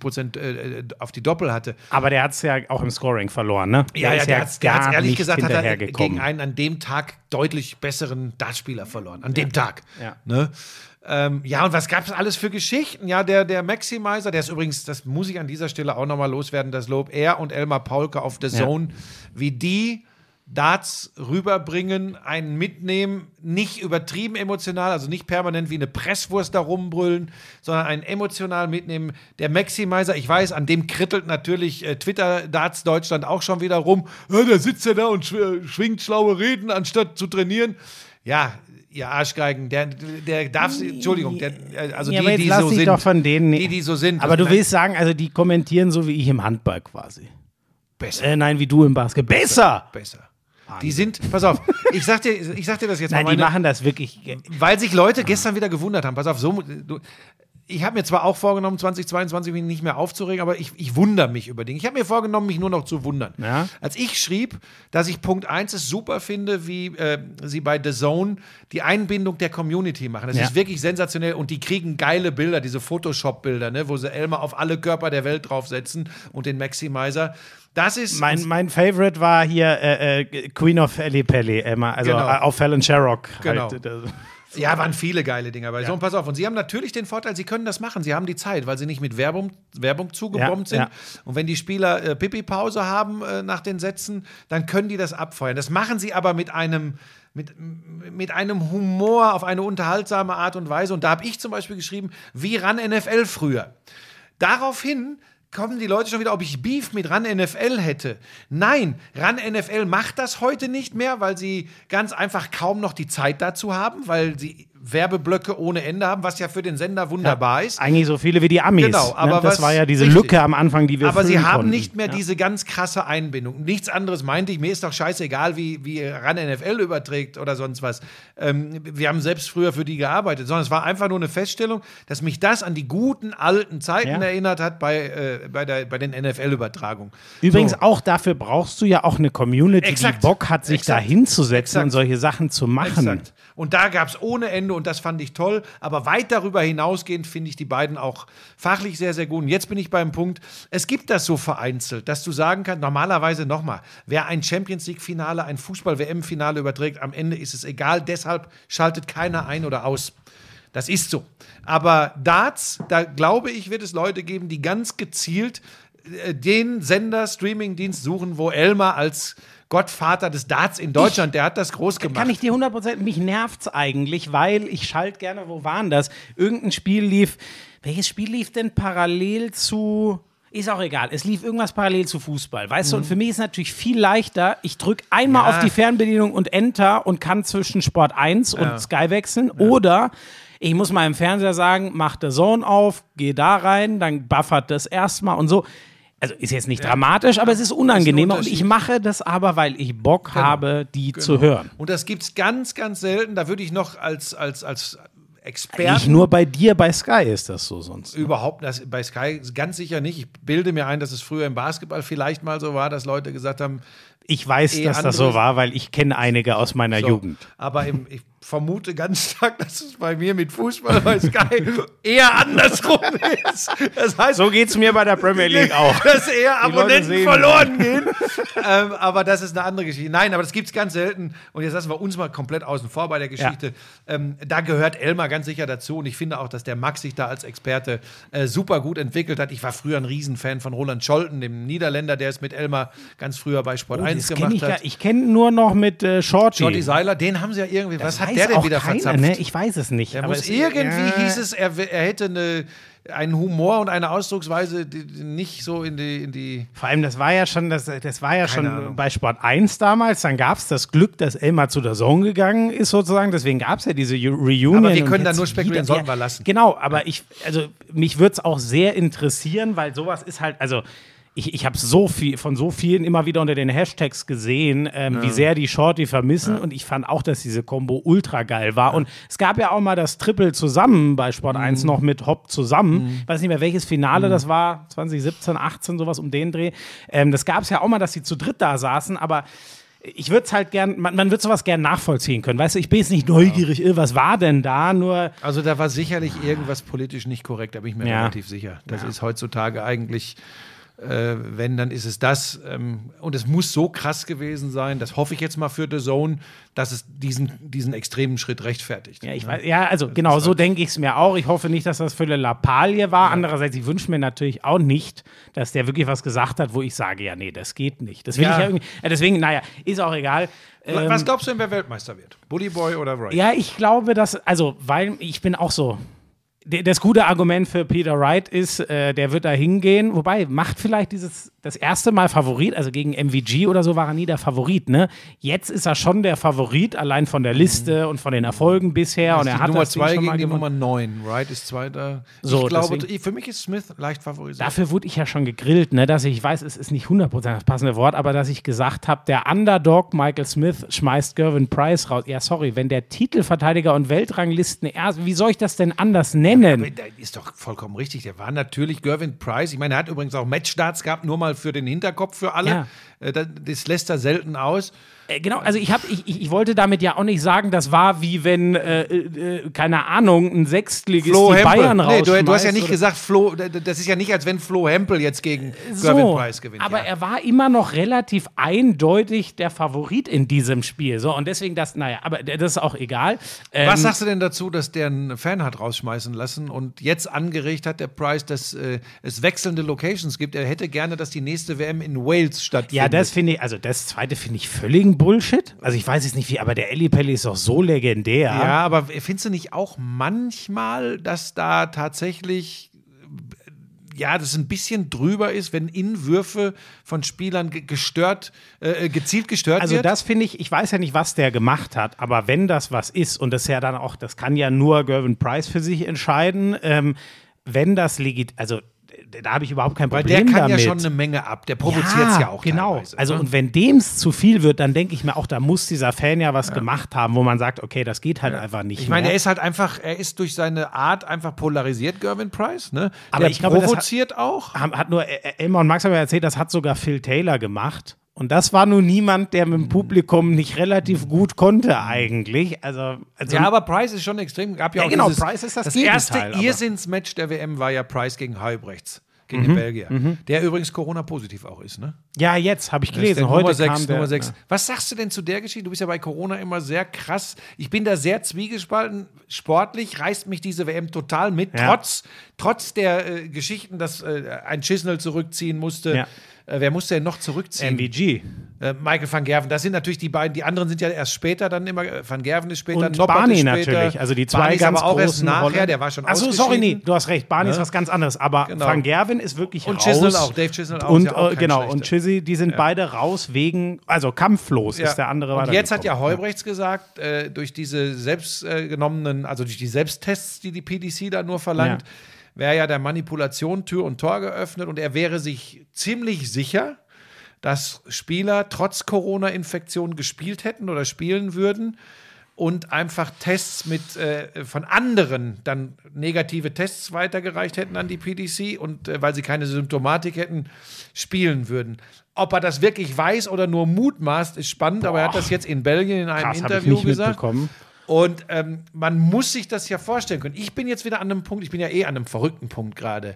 75% auf die Doppel hatte. Aber der hat es ja auch im Scoring verloren, ne? Der hat ehrlich gesagt hat er gegen einen an dem Tag deutlich besseren Dartspieler verloren. An dem Tag. Ja. Ne? Und was gab es alles für Geschichten? Ja, der Maximizer, der ist übrigens, das muss ich an dieser Stelle auch nochmal loswerden, das Lob, er und Elmar Paulke auf The Zone, wie die Darts rüberbringen, einen mitnehmen, nicht übertrieben emotional, also nicht permanent wie eine Presswurst da rumbrüllen, sondern einen emotional mitnehmen. Der Maximizer, ich weiß, an dem krittelt natürlich Twitter Darts Deutschland auch schon wieder rum. Ja, da sitzt er da und schwingt schlaue Reden, anstatt zu trainieren. Ja, ihr Arschgeigen, der darf, Entschuldigung, also ja, die so sind. Doch von denen, die so sind. Aber du willst sagen, also die kommentieren so wie ich im Handball quasi. Besser. Nein, wie du im Basketball. Besser. Die sind, pass auf, ich sag dir das jetzt mal. Nein, die machen das wirklich. Weil sich Leute gestern wieder gewundert haben. Pass auf, ich habe mir zwar auch vorgenommen, 2022 mich nicht mehr aufzuregen, aber ich wundere mich über Dinge. Ich habe mir vorgenommen, mich nur noch zu wundern. Ja? Als ich schrieb, dass ich Punkt 1 es super finde, wie sie bei The Zone die Einbindung der Community machen. Das ist wirklich sensationell und die kriegen geile Bilder, diese Photoshop-Bilder, ne, wo sie Elmar auf alle Körper der Welt draufsetzen und den Maximizer. Das ist mein Favorite war hier Queen of Ellipelli, also auf Fallon Sherrock. Genau. Halt, ja, waren viele geile Dinger bei. So, und pass auf. Und sie haben natürlich den Vorteil, sie können das machen. Sie haben die Zeit, weil sie nicht mit Werbung zugebombt sind. Ja. Und wenn die Spieler Pipi-Pause haben nach den Sätzen, dann können die das abfeuern. Das machen sie aber mit einem Humor auf eine unterhaltsame Art und Weise. Und da habe ich zum Beispiel geschrieben, wie RAN NFL früher. Daraufhin kommen die Leute schon wieder, ob ich Beef mit RAN NFL hätte. Nein, RAN NFL macht das heute nicht mehr, weil sie ganz einfach kaum noch die Zeit dazu haben, weil sie Werbeblöcke ohne Ende haben, was ja für den Sender wunderbar ist. Eigentlich so viele wie die Amis. Genau, aber das war ja diese Lücke am Anfang, die wir aber sie haben konnten. nicht mehr diese ganz krasse Einbindung. Nichts anderes meinte ich, mir ist doch scheißegal, wie RAN NFL überträgt oder sonst was. Wir haben selbst früher für die gearbeitet, sondern es war einfach nur eine Feststellung, dass mich das an die guten alten Zeiten erinnert hat bei den NFL-Übertragungen. Übrigens auch dafür brauchst du ja auch eine Community, die Bock hat, sich da hinzusetzen und solche Sachen zu machen. Exakt. Und da gab es ohne Ende und das fand ich toll. Aber weit darüber hinausgehend finde ich die beiden auch fachlich sehr, sehr gut. Und jetzt bin ich beim Punkt, es gibt das so vereinzelt, dass du sagen kannst, normalerweise nochmal, wer ein Champions-League-Finale, ein Fußball-WM-Finale überträgt, am Ende ist es egal, deshalb schaltet keiner ein oder aus. Das ist so. Aber Darts, da glaube ich, wird es Leute geben, die ganz gezielt den Sender, Streaming-Dienst suchen, wo Elmar als Gottvater des Darts in Deutschland, der hat das groß gemacht. Kann ich dir 100%, mich nervt's eigentlich, weil ich schalte gerne, wo waren das? Irgendein Spiel lief, welches Spiel lief denn parallel zu, ist auch egal, es lief irgendwas parallel zu Fußball, weißt du, und für mich ist natürlich viel leichter, ich drücke einmal auf die Fernbedienung und Enter und kann zwischen Sport 1 und Sky wechseln, oder ich muss mal im Fernseher sagen, mach The Zone auf, geh da rein, dann buffert das erstmal und so. Also ist jetzt nicht dramatisch, aber es ist unangenehmer und ich mache das aber, weil ich Bock habe, die zu hören. Und das gibt's ganz, ganz selten. Da würde ich noch als Experten... Nicht nur bei dir, bei Sky ist das so sonst. Überhaupt, bei Sky ganz sicher nicht. Ich bilde mir ein, dass es früher im Basketball vielleicht mal so war, dass Leute gesagt haben... Ich weiß, dass das so war, weil ich kenne einige aus meiner Jugend. Aber ich vermute ganz stark, dass es bei mir mit Fußball bei Sky eher andersrum ist. Das heißt, so geht es mir bei der Premier League auch. Dass eher Abonnenten verloren gehen. Aber das ist eine andere Geschichte. Nein, aber das gibt es ganz selten. Und jetzt lassen wir uns mal komplett außen vor bei der Geschichte. Ja. Da gehört Elmar ganz sicher dazu. Und ich finde auch, dass der Max sich da als Experte super gut entwickelt hat. Ich war früher ein Riesenfan von Roland Scholten, dem Niederländer, der es mit Elmar ganz früher bei Sport 1 gemacht hat. Ich kenne nur noch mit Shorty Seiler, den haben sie ja irgendwie, was hat der denn wieder verzapft? Ne? Ich weiß es nicht. Aber irgendwie hieß es, er hätte einen Humor und eine Ausdrucksweise, die nicht so in die Vor allem, das war ja schon bei Sport 1 damals, dann gab es das Glück, dass Elmar zu der Zone gegangen ist sozusagen, deswegen gab es ja diese Reunion. Aber wir können da nur spekulieren, sollten wir lassen. Genau, aber mich würde es auch sehr interessieren, weil sowas ist halt, also ich habe von so vielen immer wieder unter den Hashtags gesehen, wie sehr die Shorty vermissen. Und ich fand auch, dass diese Combo ultra geil war. Und es gab ja auch mal das Triple zusammen bei Sport 1 noch mit Hopp zusammen. Ich weiß nicht mehr, welches Finale das war, 2017, 18, sowas um den Dreh. Das gab es ja auch mal, dass sie zu dritt da saßen, aber ich würde es halt gern, man wird sowas gern nachvollziehen können. Weißt du, ich bin jetzt nicht neugierig, was war denn da? Nur. Also da war sicherlich irgendwas politisch nicht korrekt, da bin ich mir relativ sicher. Das ist heutzutage eigentlich, wenn, dann ist es das. Und es muss so krass gewesen sein, das hoffe ich jetzt mal für The Zone, dass es diesen extremen Schritt rechtfertigt. Ja, ich weiß, also genau, so denke ich es mir auch. Ich hoffe nicht, dass das für eine Lappalie war. Ja. Andererseits, ich wünsche mir natürlich auch nicht, dass der wirklich was gesagt hat, wo ich sage, ja, nee, das geht nicht. Das will ich ja irgendwie, deswegen, naja, ist auch egal. Was glaubst du denn, wer Weltmeister wird? Bully Boy oder Wright? Ja, ich glaube, weil ich bin auch so. Das gute Argument für Peter Wright ist, der wird da hingehen, wobei, macht vielleicht das erste Mal Favorit, also gegen MVG oder so war er nie der Favorit, ne? Jetzt ist er schon der Favorit, allein von der Liste und von den Erfolgen bisher. Das und er hat Nummer das 2 schon gegen die Nummer 9. Wright ist Zweiter. So, ich glaube, für mich ist Smith leicht favorisiert. Dafür wurde ich ja schon gegrillt, ne? Dass ich weiß, es ist nicht 100% das passende Wort, aber dass ich gesagt habe, der Underdog Michael Smith schmeißt Gervin Price raus. Ja, sorry, wenn der Titelverteidiger und Weltranglisten wie soll ich das denn anders nennen? Ja, aber das ist doch vollkommen richtig. Der war natürlich Gervin Price. Ich meine, er hat übrigens auch Matchstarts gehabt, nur mal für den Hinterkopf für alle. Ja. Das lässt er selten aus. Genau, also ich wollte damit ja auch nicht sagen, das war wie wenn, keine Ahnung, ein Sechstligist die Bayern rausschmeißt. Nee, du hast ja nicht gesagt, das ist ja nicht, als wenn Flo Hempel jetzt gegen Gervin Price gewinnt. Aber er war immer noch relativ eindeutig der Favorit in diesem Spiel. So, und deswegen aber das ist auch egal. Was sagst du denn dazu, dass der einen Fan hat rausschmeißen lassen und jetzt angeregt hat, der Price, dass es wechselnde Locations gibt? Er hätte gerne, dass die nächste WM in Wales stattfindet. Ja, das finde ich, also das zweite finde ich völligen Bullshit. Also ich weiß jetzt nicht wie, aber der Ellipelli ist doch so legendär. Ja, aber findest du nicht auch manchmal, dass da tatsächlich das ein bisschen drüber ist, wenn Innenwürfe von Spielern gezielt gestört wird? Also das finde ich weiß ja nicht, was der gemacht hat, aber wenn das was ist, und das ist ja dann auch, das kann ja nur Gervin Price für sich entscheiden, wenn das also da habe ich überhaupt kein Problem damit. Weil der kann ja schon eine Menge ab, der provoziert es ja auch genau. Teilweise. Also und wenn dem's zu viel wird, dann denke ich mir auch, da muss dieser Fan ja was gemacht haben, wo man sagt, okay, das geht halt einfach nicht mehr. Ich meine, er ist durch seine Art einfach polarisiert, Gervin Price, ne? Aber der ich glaube, provoziert auch. Hat nur Elmar und Max haben ja erzählt, das hat sogar Phil Taylor gemacht. Und das war nun niemand, der mit dem Publikum nicht relativ gut konnte eigentlich. Also ja, aber Price ist schon extrem. Gab ja auch genau, Price ist das erste Irrsinnsmatch der WM war ja Price gegen Huybrechts, gegen den Belgier. Der übrigens Corona-positiv auch ist, ne? Ja, jetzt habe ich gelesen. Heute Nummer 6. Was sagst du denn zu der Geschichte? Du bist ja bei Corona immer sehr krass. Ich bin da sehr zwiegespalten. Sportlich reißt mich diese WM total mit, trotz der Geschichten, dass ein Chisnell zurückziehen musste. Ja. Wer musste denn noch zurückziehen? MVG. Michael van Gerven. Das sind natürlich die beiden. Die anderen sind ja erst später dann immer. Van Gerven ist später. Und Barney natürlich. Also die zwei Barney ganz aber auch erst großen nachher. Rollen. Der war schon ausgeschieden. Achso, sorry, nee. Du hast recht. Barney ist was ganz anderes. Aber Van Gerven ist wirklich und raus. Chisnell auch. Dave Chisnell auch. Und, und Chizzy, die sind beide raus wegen, also kampflos ist der andere. Und jetzt hat ja Huybrechts gesagt, durch diese durch die Selbsttests, die PDC da nur verlangt, wäre ja der Manipulation Tür und Tor geöffnet und er wäre sich ziemlich sicher, dass Spieler trotz Corona-Infektion gespielt hätten oder spielen würden und einfach Tests von anderen dann negative Tests weitergereicht hätten an die PDC und weil sie keine Symptomatik hätten, spielen würden. Ob er das wirklich weiß oder nur mutmaßt, ist spannend, aber er hat das jetzt in Belgien in einem Interview gesagt. Und man muss sich das ja vorstellen können. Ich bin jetzt wieder an einem Punkt, ich bin ja an einem verrückten Punkt gerade.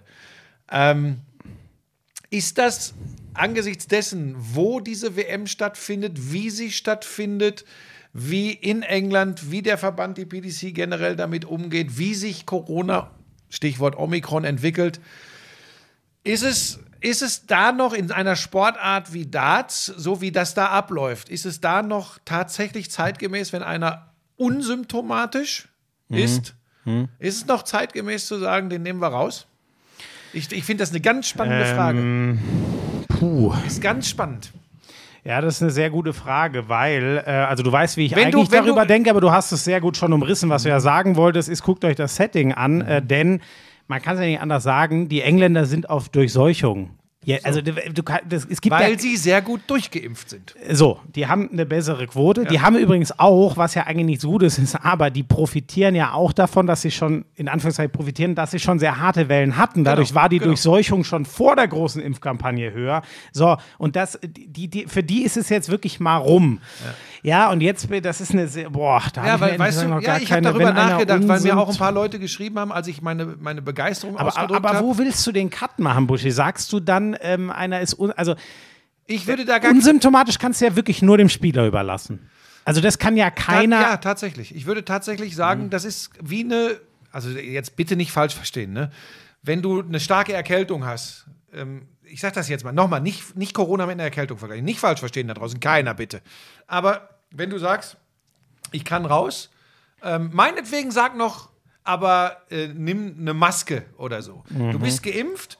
Ist das angesichts dessen, wo diese WM stattfindet, wie sie stattfindet, wie in England, wie der Verband, die PDC generell damit umgeht, wie sich Corona, Stichwort Omikron, entwickelt, ist es da noch in einer Sportart wie Darts, so wie das da abläuft, ist es da noch tatsächlich zeitgemäß, wenn einer unsymptomatisch ist? Ist es noch zeitgemäß zu sagen, den nehmen wir raus? Ich finde das eine ganz spannende Frage. Ist ganz spannend. Ja, das ist eine sehr gute Frage, weil, also du weißt, wie ich eigentlich darüber denke, aber du hast es sehr gut schon umrissen, was du ja sagen wolltest, guckt euch das Setting an, denn man kann es ja nicht anders sagen, die Engländer sind auf Durchseuchung Ja, also weil sie sehr gut durchgeimpft sind. So, die haben eine bessere Quote. Ja. Die haben übrigens auch, was ja eigentlich nicht so gut ist, aber die profitieren ja auch davon, dass sie schon, in Anführungszeichen dass sie schon sehr harte Wellen hatten. Dadurch war die Durchseuchung schon vor der großen Impfkampagne höher. So, und für die ist es jetzt wirklich mal rum. Ja, und jetzt, das ist eine sehr, ich habe darüber nachgedacht, weil mir auch ein paar Leute geschrieben haben, als ich meine Begeisterung ausgedrückt habe. Aber wo willst du den Cut machen, Buschi? Sagst du dann, einer ist, ich würde da unsymptomatisch kannst du ja wirklich nur dem Spieler überlassen. Also das kann ja keiner. Ja, tatsächlich. Ich würde tatsächlich sagen, das ist wie also jetzt bitte nicht falsch verstehen, ne? Wenn du eine starke Erkältung hast, ich sag das jetzt mal, nochmal, nicht Corona mit einer Erkältung vergleichen, nicht falsch verstehen da draußen, keiner bitte. Aber wenn du sagst, ich kann raus, meinetwegen sag noch, aber nimm eine Maske oder so. Du bist geimpft,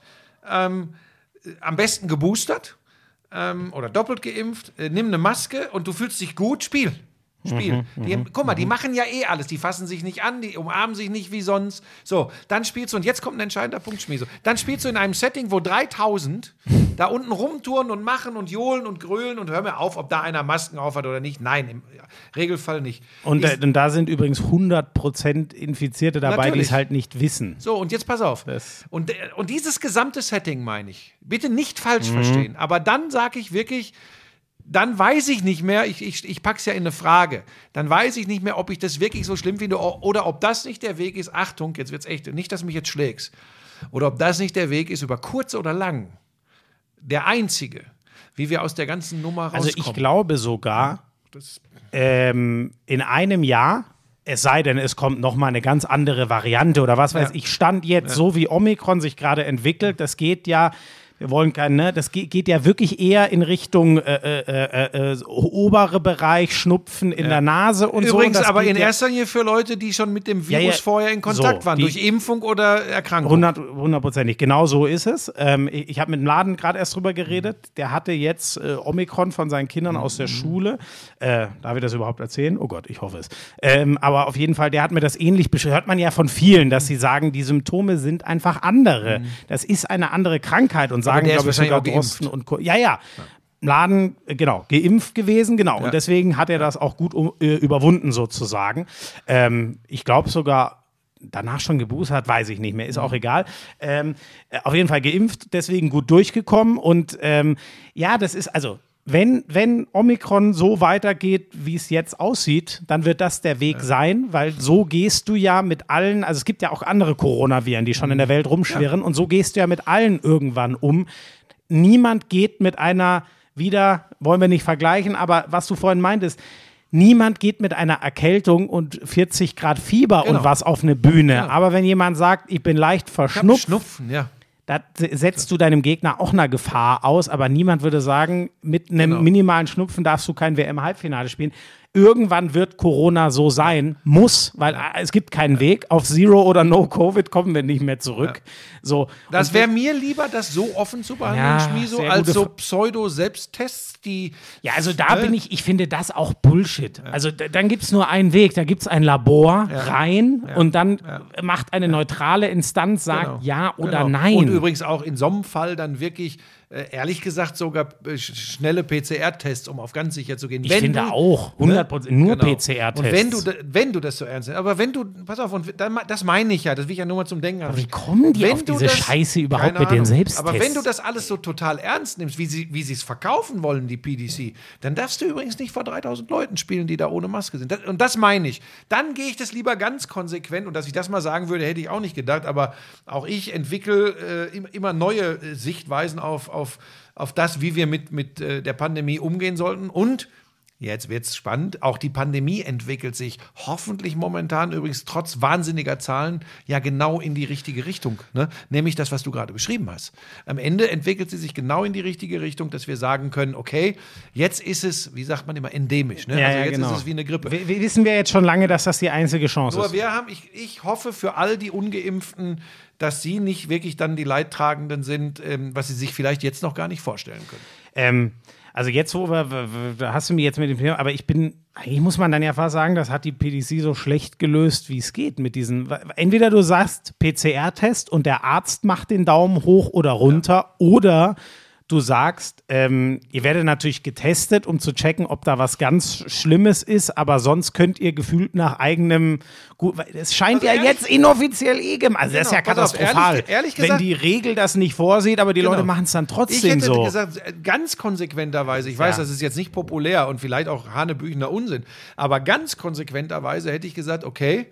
am besten geboostert oder doppelt geimpft, nimm eine Maske und du fühlst dich gut, spiel. Guck mal, die machen ja eh alles. Die fassen sich nicht an, die umarmen sich nicht wie sonst. So, dann spielst du, und jetzt kommt ein entscheidender Punkt, Schmieso. Dann spielst du in einem Setting, wo 3000 da unten rumtouren und machen und johlen und grölen und hör mir auf, ob da einer Masken aufhat oder nicht. Nein, im Regelfall nicht. Und da sind übrigens 100% Infizierte dabei, die es halt nicht wissen. So, und jetzt pass auf. Und dieses gesamte Setting meine ich, bitte nicht falsch verstehen, aber dann sage ich wirklich, dann weiß ich nicht mehr, ich pack's ja in eine Frage, dann weiß ich nicht mehr, ob ich das wirklich so schlimm finde oder ob das nicht der Weg ist, Achtung, jetzt wird's echt, nicht, dass du mich jetzt schlägst, oder ob das nicht der Weg ist, über kurz oder lang, der einzige, wie wir aus der ganzen Nummer rauskommen. Also ich glaube sogar, in einem Jahr, es sei denn, es kommt noch mal eine ganz andere Variante oder was weiß ich, Stand jetzt, so wie Omikron sich gerade entwickelt, das geht ja. Wir wollen das geht ja wirklich eher in Richtung obere Bereich, Schnupfen in der Nase und so. Übrigens aber in erster Linie für Leute, die schon mit dem Virus vorher in Kontakt waren, durch Impfung oder Erkrankung. 100%. Genau so ist es. Ich habe mit dem Laden gerade erst drüber geredet. Der hatte jetzt Omikron von seinen Kindern aus der Schule. Darf ich das überhaupt erzählen? Oh Gott, ich hoffe es. Aber auf jeden Fall, der hat mir das ähnlich beschrieben. Hört man ja von vielen, dass sie sagen, die Symptome sind einfach andere. Das ist eine andere Krankheit und sagen, glaube ich, sogar Drosten und ja. Laden, genau, geimpft gewesen, genau. Ja. Und deswegen hat er das auch gut überwunden sozusagen. Ich glaube sogar danach schon geboostert, weiß ich nicht mehr, ist auch egal. Auf jeden Fall geimpft, deswegen gut durchgekommen. Und das ist, also wenn Omikron so weitergeht, wie es jetzt aussieht, dann wird das der Weg sein, weil so gehst du ja mit allen, also es gibt ja auch andere Coronaviren, die schon in der Welt rumschwirren, und so gehst du ja mit allen irgendwann um. Niemand geht mit einer, wollen wir nicht vergleichen, aber was du vorhin meintest, niemand geht mit einer Erkältung und 40 Grad Fieber und was auf eine Bühne. Genau. Aber wenn jemand sagt, ich bin leicht verschnupft, da setzt du deinem Gegner auch einer Gefahr aus, aber niemand würde sagen, mit einem minimalen Schnupfen darfst du kein WM-Halbfinale spielen. Irgendwann wird Corona so sein, weil es gibt keinen Weg. Auf Zero oder No Covid kommen wir nicht mehr zurück. Ja. So, das wäre mir lieber, das so offen zu behandeln, Schmieso, als so Pseudo-Selbsttests, die... Ja, also da ich finde das auch Bullshit. Ja. Also dann gibt es nur einen Weg, da gibt es ein Labor rein und dann macht eine neutrale Instanz, sagt ja oder nein. Und übrigens auch in so einem Fall dann wirklich... ehrlich gesagt sogar schnelle PCR-Tests, um auf ganz sicher zu gehen. Ich finde auch, 100%, nur PCR-Tests. Und wenn du das so ernst nimmst, aber wenn du, pass auf, und das meine ich ja, das will ich ja nur mal zum Denken haben. Aber wie kommen die auf diese Scheiße überhaupt mit den Selbsttests? Aber wenn du das alles so total ernst nimmst, wie sie es verkaufen wollen, die PDC, dann darfst du übrigens nicht vor 3000 Leuten spielen, die da ohne Maske sind. Und das meine ich. Dann gehe ich das lieber ganz konsequent, und dass ich das mal sagen würde, hätte ich auch nicht gedacht, aber auch ich entwickle immer neue Sichtweisen auf das, wie wir mit der Pandemie umgehen sollten. Und jetzt wird es spannend, auch die Pandemie entwickelt sich hoffentlich momentan übrigens trotz wahnsinniger Zahlen ja genau in die richtige Richtung. Ne? Nämlich das, was du gerade beschrieben hast. Am Ende entwickelt sie sich genau in die richtige Richtung, dass wir sagen können, okay, jetzt ist es, wie sagt man immer, endemisch. Ne? Also jetzt ist es wie eine Grippe. Wir wissen wir jetzt schon lange, dass das die einzige Chance ist. Nur ich hoffe für all die Ungeimpften, dass sie nicht wirklich dann die Leidtragenden sind, was sie sich vielleicht jetzt noch gar nicht vorstellen können. Also jetzt, da hast du mir jetzt mit dem Thema, aber eigentlich muss man dann ja fast sagen, das hat die PDC so schlecht gelöst, wie es geht mit diesen, entweder du sagst PCR-Test und der Arzt macht den Daumen hoch oder runter oder du sagst, ihr werdet natürlich getestet, um zu checken, ob da was ganz Schlimmes ist, aber sonst könnt ihr gefühlt nach eigenem, es scheint also jetzt inoffiziell also das ist ja katastrophal, ehrlich gesagt, wenn die Regel das nicht vorsieht, aber die Leute machen es dann trotzdem so. Ich hätte gesagt, ganz konsequenterweise, ich weiß, das ist jetzt nicht populär und vielleicht auch hanebüchener Unsinn, aber ganz konsequenterweise hätte ich gesagt, okay,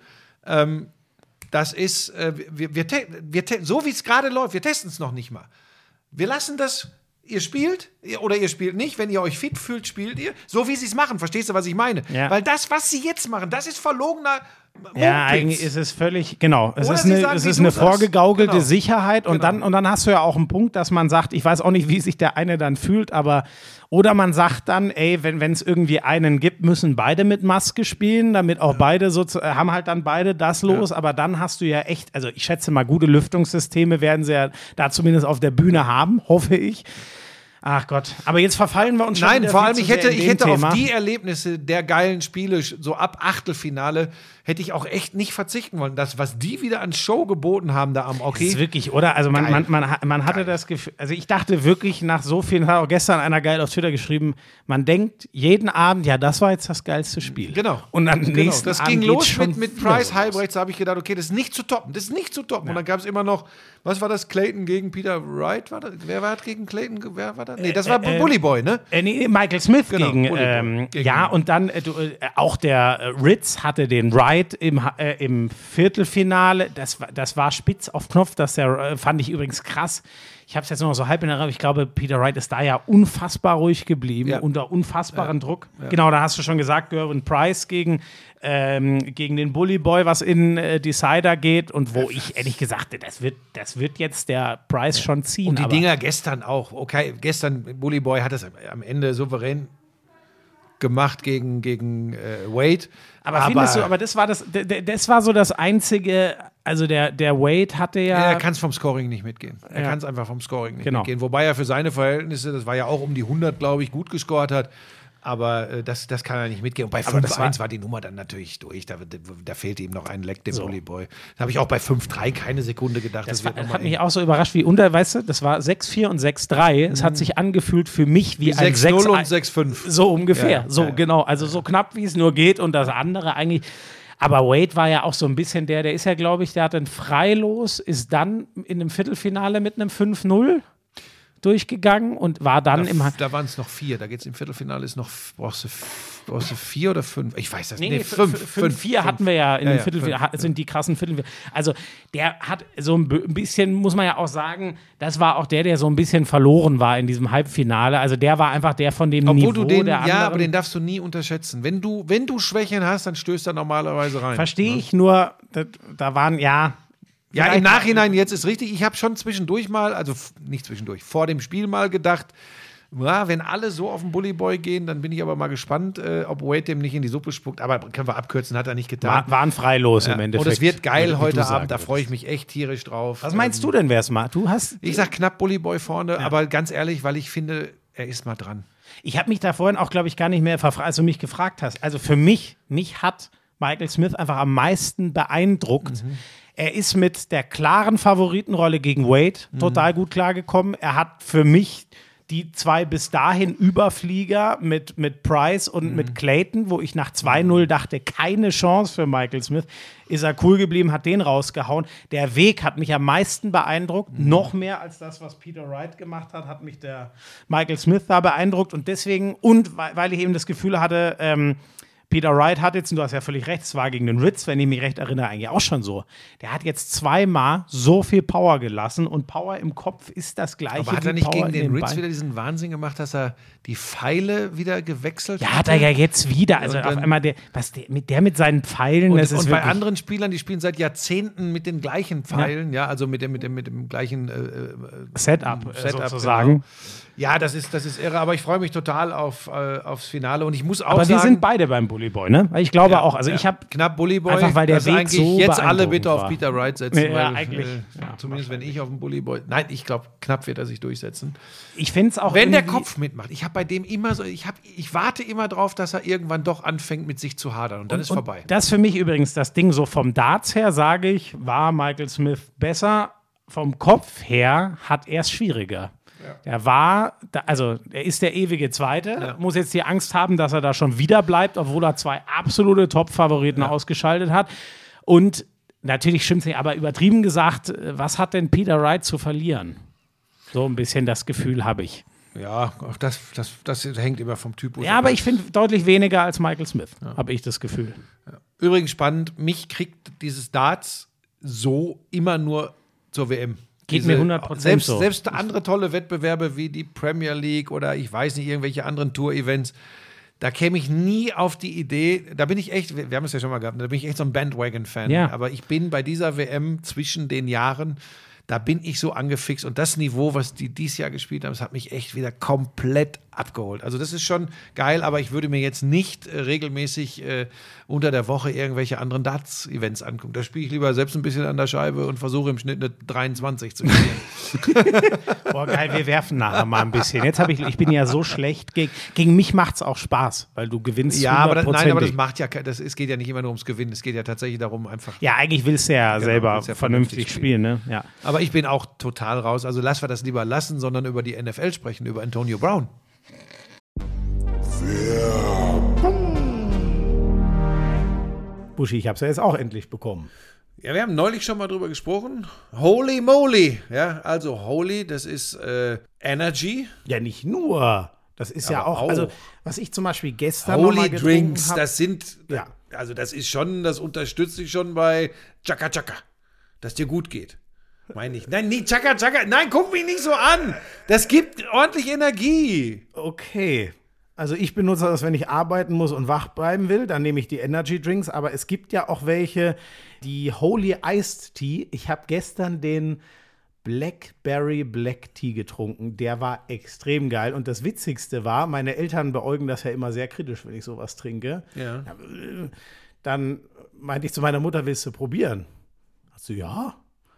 das ist, so wie es gerade läuft, wir testen es noch nicht mal. Wir lassen das. Ihr spielt oder ihr spielt nicht. Wenn ihr euch fit fühlt, spielt ihr. So wie sie es machen. Verstehst du, was ich meine? Ja. Weil das, was sie jetzt machen, das ist verlogener Mumpitz. Ja, eigentlich ist es völlig, genau. Es ist eine vorgegaukelte Sicherheit. Und dann hast du ja auch einen Punkt, dass man sagt, ich weiß auch nicht, wie sich der eine dann fühlt, aber oder man sagt dann, ey, wenn es irgendwie einen gibt, müssen beide mit Maske spielen, damit auch beide haben halt dann beide das los, aber dann hast du ja echt, also ich schätze mal, gute Lüftungssysteme werden sie ja da zumindest auf der Bühne haben, hoffe ich. Ach Gott, aber jetzt verfallen wir uns schon. Nein, vor allem, ich hätte auf die Erlebnisse der geilen Spiele, so ab Achtelfinale, hätte ich auch echt nicht verzichten wollen. Das, was die wieder an Show geboten haben da am Hockey. Das ist wirklich, oder? Also man hatte das Gefühl, also ich dachte wirklich nach so vielen, hat auch gestern einer geil auf Twitter geschrieben, man denkt jeden Abend, ja, das war jetzt das geilste Spiel. Genau. Und dann nächsten das Abend ging los mit Price Halbrechts, da habe ich gedacht, okay, das ist nicht zu toppen, Ja. Und dann gab es immer noch, was war das, Clayton gegen Peter Wright? Wer war das gegen Clayton? Wer war das? Nee, das war Bully Boy, ne? Nee, Michael Smith gegen ja, und dann auch der Ritz hatte den Wright im Viertelfinale. Das war spitz auf Knopf. Das fand ich übrigens krass. Ich habe es jetzt nur noch so halb in Erinnerung. Ich glaube, Peter Wright ist da ja unfassbar ruhig geblieben, unter unfassbaren Druck. Ja. Genau, da hast du schon gesagt, Gervin Price gegen den Bully Boy, was in Decider geht und wo ich ehrlich gesagt, das wird jetzt der Price schon ziehen. Und die Dinger gestern auch. Okay, gestern Bully Boy hat es am Ende souverän gemacht gegen Wade. Aber findest du, das war so das Einzige, also der Wade hatte ja... Er kann es vom Scoring nicht mitgehen. Er kann es einfach vom Scoring nicht mitgehen. Wobei er für seine Verhältnisse, das war ja auch um die 100, glaube ich, gut gescored hat. Aber das kann er nicht mitgehen. Und bei 5-1 war die Nummer dann natürlich durch. Da fehlte ihm noch ein Leck, dem Bully Boy. Da habe ich auch bei 5-3 keine Sekunde gedacht. Das hat mich auch so überrascht, weißt du, das war 6-4 und 6-3. Es hat sich angefühlt für mich wie ein 6-0 und 6-5. So ungefähr. Genau. Also so knapp, wie es nur geht. Und das andere eigentlich... Aber Wade war ja auch so ein bisschen der ist ja, glaube ich, der hat ein Freilos, ist dann in einem Viertelfinale mit einem 5-0 durchgegangen und war dann Da waren es noch 4. Da geht es im Viertelfinale, brauchst du 4 oder 5? Ich weiß das nicht. Nee, 5-4 hatten wir ja in dem Viertelfinale, sind die krassen Viertelfinale. Also der hat so ein bisschen, muss man ja auch sagen, das war auch der so ein bisschen verloren war in diesem Halbfinale. Also der war einfach der von dem Niveau der anderen. Ja, aber den darfst du nie unterschätzen. Wenn du Schwächen hast, dann stößt er normalerweise rein. Verstehe ich, nur da waren, Ja, im Nachhinein jetzt ist richtig. Ich habe schon zwischendurch mal, also nicht zwischendurch, vor dem Spiel mal gedacht, wenn alle so auf den Bully Boy gehen, dann bin ich aber mal gespannt, ob Wade dem nicht in die Suppe spuckt. Aber können wir abkürzen, hat er nicht getan. War ein Freilos im Endeffekt. Und es wird geil heute Abend, da freue ich mich echt tierisch drauf. Was meinst du denn, wer es mal? Ich sag knapp Bully Boy vorne, aber ganz ehrlich, weil ich finde, er ist mal dran. Ich habe mich da vorhin auch, glaube ich, gar nicht mehr verfragt, als du mich gefragt hast. Also für mich hat Michael Smith einfach am meisten beeindruckt. Er ist mit der klaren Favoritenrolle gegen Wade total gut klargekommen. Er hat für mich die 2 bis dahin Überflieger mit Price und mit Clayton, wo ich nach 2-0 dachte, keine Chance für Michael Smith, ist er cool geblieben, hat den rausgehauen. Der Weg hat mich am meisten beeindruckt, noch mehr als das, was Peter Wright gemacht hat mich der Michael Smith da beeindruckt und deswegen, und weil ich eben das Gefühl hatte, Peter Wright hat jetzt, und du hast ja völlig recht, es war gegen den Ritz, wenn ich mich recht erinnere, eigentlich auch schon so. Der hat jetzt 2-mal so viel Power gelassen und Power im Kopf ist das Gleiche. Aber hat er nicht gegen den Ritz wieder diesen Wahnsinn gemacht, dass er die Pfeile wieder gewechselt hat? Ja, hat er ja jetzt wieder. Also auf einmal mit seinen Pfeilen. Und bei anderen Spielern, die spielen seit Jahrzehnten mit den gleichen Pfeilen, also mit dem gleichen Setup sozusagen. Genau. Ja, das ist irre, aber ich freue mich total aufs Finale und ich muss auch sagen... Aber die sind beide beim Bully Bully Boy, ne? Weil ich glaube auch, also ich habe knapp Bully Boy, einfach weil der Weg so jetzt alle bitte war. auf Peter Wright setzen, ja, weil, eigentlich. Zumindest wenn ich auf den Bully Boy, nein, ich glaube, knapp wird er sich durchsetzen. Ich finde es auch wenn der Kopf mitmacht. Ich habe bei dem immer so, ich warte immer drauf, dass er irgendwann doch anfängt mit sich zu hadern und dann ist vorbei. Das für mich übrigens das Ding so vom Darts her, sage ich, war Michael Smith besser. Vom Kopf her hat er es schwieriger. Ja. Er ist der ewige Zweite, muss jetzt die Angst haben, dass er da schon wieder bleibt, obwohl er 2 absolute Top-Favoriten ausgeschaltet hat. Und natürlich stimmt es nicht, aber übertrieben gesagt, was hat denn Peter Wright zu verlieren? So ein bisschen das Gefühl habe ich. Ja, das hängt immer vom Typus. Ja, aber ich finde deutlich weniger als Michael Smith, habe ich das Gefühl. Ja. Übrigens spannend, mich kriegt dieses Darts so immer nur zur WM. Geht mir 100% so. Selbst andere tolle Wettbewerbe wie die Premier League oder ich weiß nicht, irgendwelche anderen Tour-Events, da käme ich nie auf die Idee, da bin ich echt, wir haben es ja schon mal gehabt, da bin ich echt so ein Bandwagon-Fan. Ja. Aber ich bin bei dieser WM zwischen den Jahren, da bin ich so angefixt und das Niveau, was die dieses Jahr gespielt haben, das hat mich echt wieder komplett abgeholt. Also das ist schon geil, aber ich würde mir jetzt nicht regelmäßig unter der Woche irgendwelche anderen Darts-Events angucken. Da spiele ich lieber selbst ein bisschen an der Scheibe und versuche im Schnitt eine 23 zu spielen. Boah, geil, wir werfen nachher mal ein bisschen. Jetzt ich bin ja so schlecht. Gegen mich macht es auch Spaß, weil du gewinnst. Ja, aber das macht ja, es geht ja nicht immer nur ums Gewinnen, es geht ja tatsächlich darum, einfach. Ja, eigentlich willst du ja selber vernünftig spielen, ne? Ja. Aber ich bin auch total raus. Also lass wir das lieber lassen, sondern über die NFL sprechen, über Antonio Brown. Buschi, ich habe es ja jetzt auch endlich bekommen. Ja, wir haben neulich schon mal drüber gesprochen. Holy moly. Ja, also Holy, das ist Energy. Ja, nicht nur. Das ist ja auch, also was ich zum Beispiel gestern Holy noch mal Drinks, hab, das sind, also das ist schon, das unterstützt dich schon bei Chaka Chaka, dass dir gut geht. Meine ich. Nein, nicht Chaka Chaka. Nein, guck mich nicht so an. Das gibt ordentlich Energie. Okay. Also ich benutze das, wenn ich arbeiten muss und wach bleiben will, dann nehme ich die Energy Drinks, aber es gibt ja auch welche, die Holy Iced Tea. Ich habe gestern den Blackberry Black Tea getrunken, der war extrem geil und das Witzigste war, meine Eltern beäugen das ja immer sehr kritisch, wenn ich sowas trinke. Ja. Dann meinte ich zu meiner Mutter, willst du probieren? Hat sie, ja.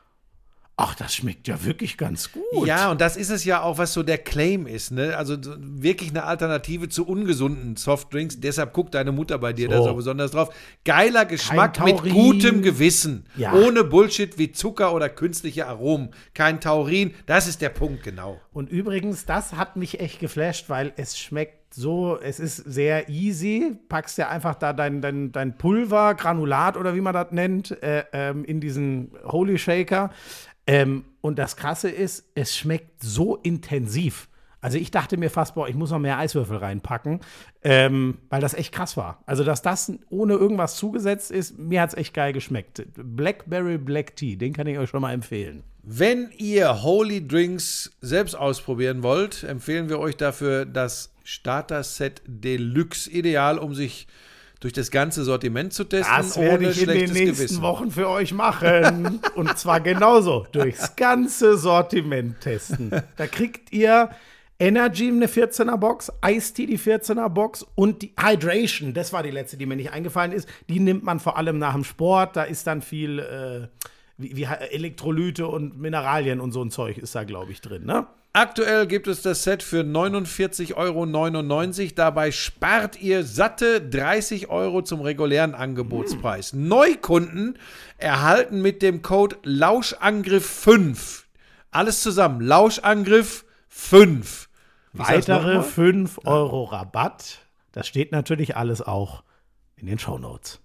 Ach, das schmeckt ja wirklich ganz gut. Ja, und das ist es ja auch, was so der Claim ist, ne? Also wirklich eine Alternative zu ungesunden Softdrinks. Deshalb guckt deine Mutter bei dir da so besonders drauf. Geiler Geschmack mit gutem Gewissen. Ja. Ohne Bullshit wie Zucker oder künstliche Aromen. Kein Taurin. Das ist der Punkt, genau. Und übrigens, das hat mich echt geflasht, weil es schmeckt so, es ist sehr easy. Packst ja einfach da dein Pulver, Granulat oder wie man das nennt, in diesen Holy Shaker. Und das Krasse ist, es schmeckt so intensiv. Also ich dachte mir fast, ich muss noch mehr Eiswürfel reinpacken, weil das echt krass war. Also dass das ohne irgendwas zugesetzt ist, mir hat es echt geil geschmeckt. Blackberry Black Tea, den kann ich euch schon mal empfehlen. Wenn ihr Holy Drinks selbst ausprobieren wollt, empfehlen wir euch dafür das Starter-Set Deluxe. Ideal, um sich durch das ganze Sortiment zu testen, das werde ich in den nächsten Wochen für euch machen. Und zwar genauso, durchs ganze Sortiment testen. Da kriegt ihr Energy eine 14er-Box, Ice-Tea die 14er-Box und die Hydration, das war die letzte, die mir nicht eingefallen ist. Die nimmt man vor allem nach dem Sport, da ist dann viel wie Elektrolyte und Mineralien und so ein Zeug ist da, glaube ich, drin, ne? Aktuell gibt es das Set für 49,99 €. Dabei spart ihr satte 30 € zum regulären Angebotspreis. Neukunden erhalten mit dem Code Lauschangriff5. Alles zusammen, Lauschangriff 5. Weitere 5 € Rabatt. Das steht natürlich alles auch in den Shownotes.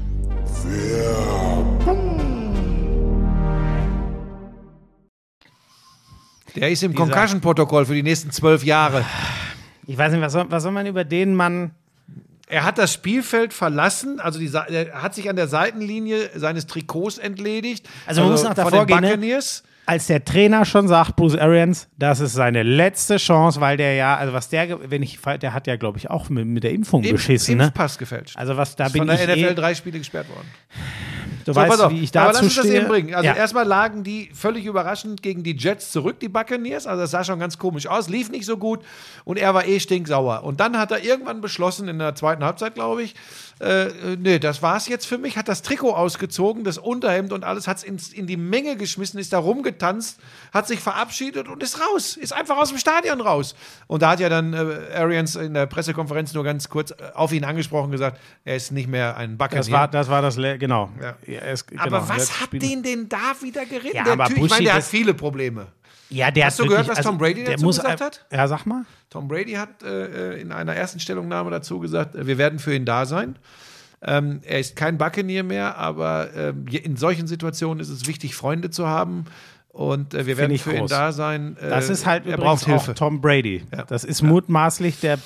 Der ist im Concussion-Protokoll für die nächsten 12 Jahre. Ich weiß nicht, was soll man über den Mann... Er hat das Spielfeld verlassen, also er hat sich an der Seitenlinie seines Trikots entledigt. Also man muss noch davor gehen, ne? Als der Trainer schon sagt, Bruce Arians, das ist seine letzte Chance, weil der ja, also was der hat ja, glaube ich, auch mit der Impfung beschissen, ne? Impfpass gefälscht. Also was da ist bin von der ich NFL 3 Spiele gesperrt worden. Du weißt, wie ich dazu lass uns das stehe. eben bringen. Also erstmal lagen die völlig überraschend gegen die Jets zurück, die Buccaneers. Also das sah schon ganz komisch aus, lief nicht so gut und er war stinksauer. Und dann hat er irgendwann beschlossen, in der zweiten Halbzeit, glaube ich, nee, das war's jetzt für mich, hat das Trikot ausgezogen, das Unterhemd und alles, hat es in die Menge geschmissen, ist da rumgetanzt, hat sich verabschiedet und ist raus, ist einfach aus dem Stadion raus. Und da hat ja dann Arians in der Pressekonferenz nur ganz kurz auf ihn angesprochen, gesagt, er ist nicht mehr ein Buccaneer. Das war das, genau. Ja. Genau. Aber was hat den denn da wieder geritten? Ja, der aber Typ, ich meine, der hat viele Probleme. Ja, der Hast du gehört, was Tom Brady dazu gesagt hat? Ja, sag mal. Tom Brady hat in einer ersten Stellungnahme dazu gesagt, wir werden für ihn da sein. Er ist kein Buccaneer mehr, aber in solchen Situationen ist es wichtig, Freunde zu haben. Und wir werden für ihn da sein. Das ist halt er braucht Hilfe. Auch Tom Brady. Ja. Das ist mutmaßlich der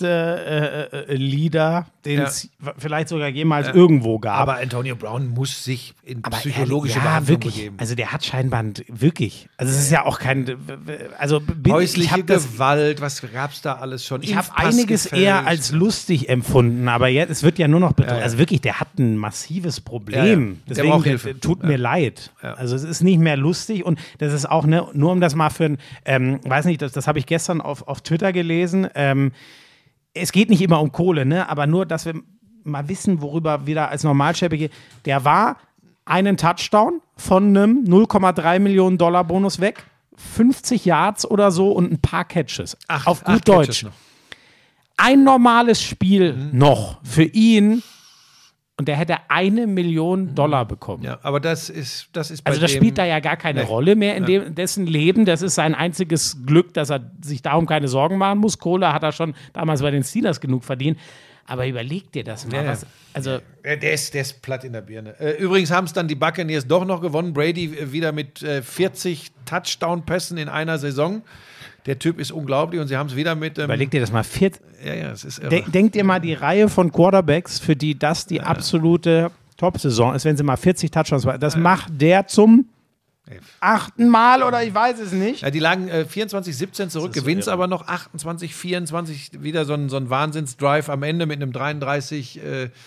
beste Leader, den es vielleicht sogar jemals irgendwo gab. Aber Antonio Brown muss sich in psychologische Behandlung begeben. Also der hat scheinbar wirklich. Also es ist ja auch kein. Also häusliche Gewalt, was gab es da alles schon? Ich habe einiges eher als lustig empfunden, aber jetzt, es wird ja nur noch betont. Also wirklich, der hat ein massives Problem. Ja. Deswegen tut mir leid. Ja. Also es ist nicht mehr lustig und das ist auch, nur um das mal für ein, weiß nicht, das habe ich gestern auf Twitter gelesen, es geht nicht immer um Kohle, ne? Aber nur, dass wir mal wissen, worüber wir da als Normalsterbliche, der war einen Touchdown von einem 0,3 Millionen Dollar Bonus weg, 50 Yards oder so und ein paar Catches. Auf gut Deutsch. Ein normales Spiel noch für ihn. Und der hätte $1 Million bekommen. Ja, aber das ist bei also das spielt da ja gar keine Rolle mehr in dessen Leben. Das ist sein einziges Glück, dass er sich darum keine Sorgen machen muss. Kohle hat er schon damals bei den Steelers genug verdient. Aber überleg dir das mal. Ja. Also der ist platt in der Birne. Übrigens haben es dann die Buccaneers doch noch gewonnen. Brady wieder mit 40 Touchdown-Pässen in einer Saison. Der Typ ist unglaublich und sie haben es wieder mit. Überleg dir das mal. Ja, das ist irre. Denkt ihr mal die Reihe von Quarterbacks, für die das die absolute Top-Saison ist, wenn sie mal 40 Touchdowns machen. Das macht der zum 8. Mal oder ich weiß es nicht. Ja, die lagen 24-17 zurück, gewinnt es aber noch 28-24. Wieder so ein Wahnsinns-Drive am Ende mit einem 33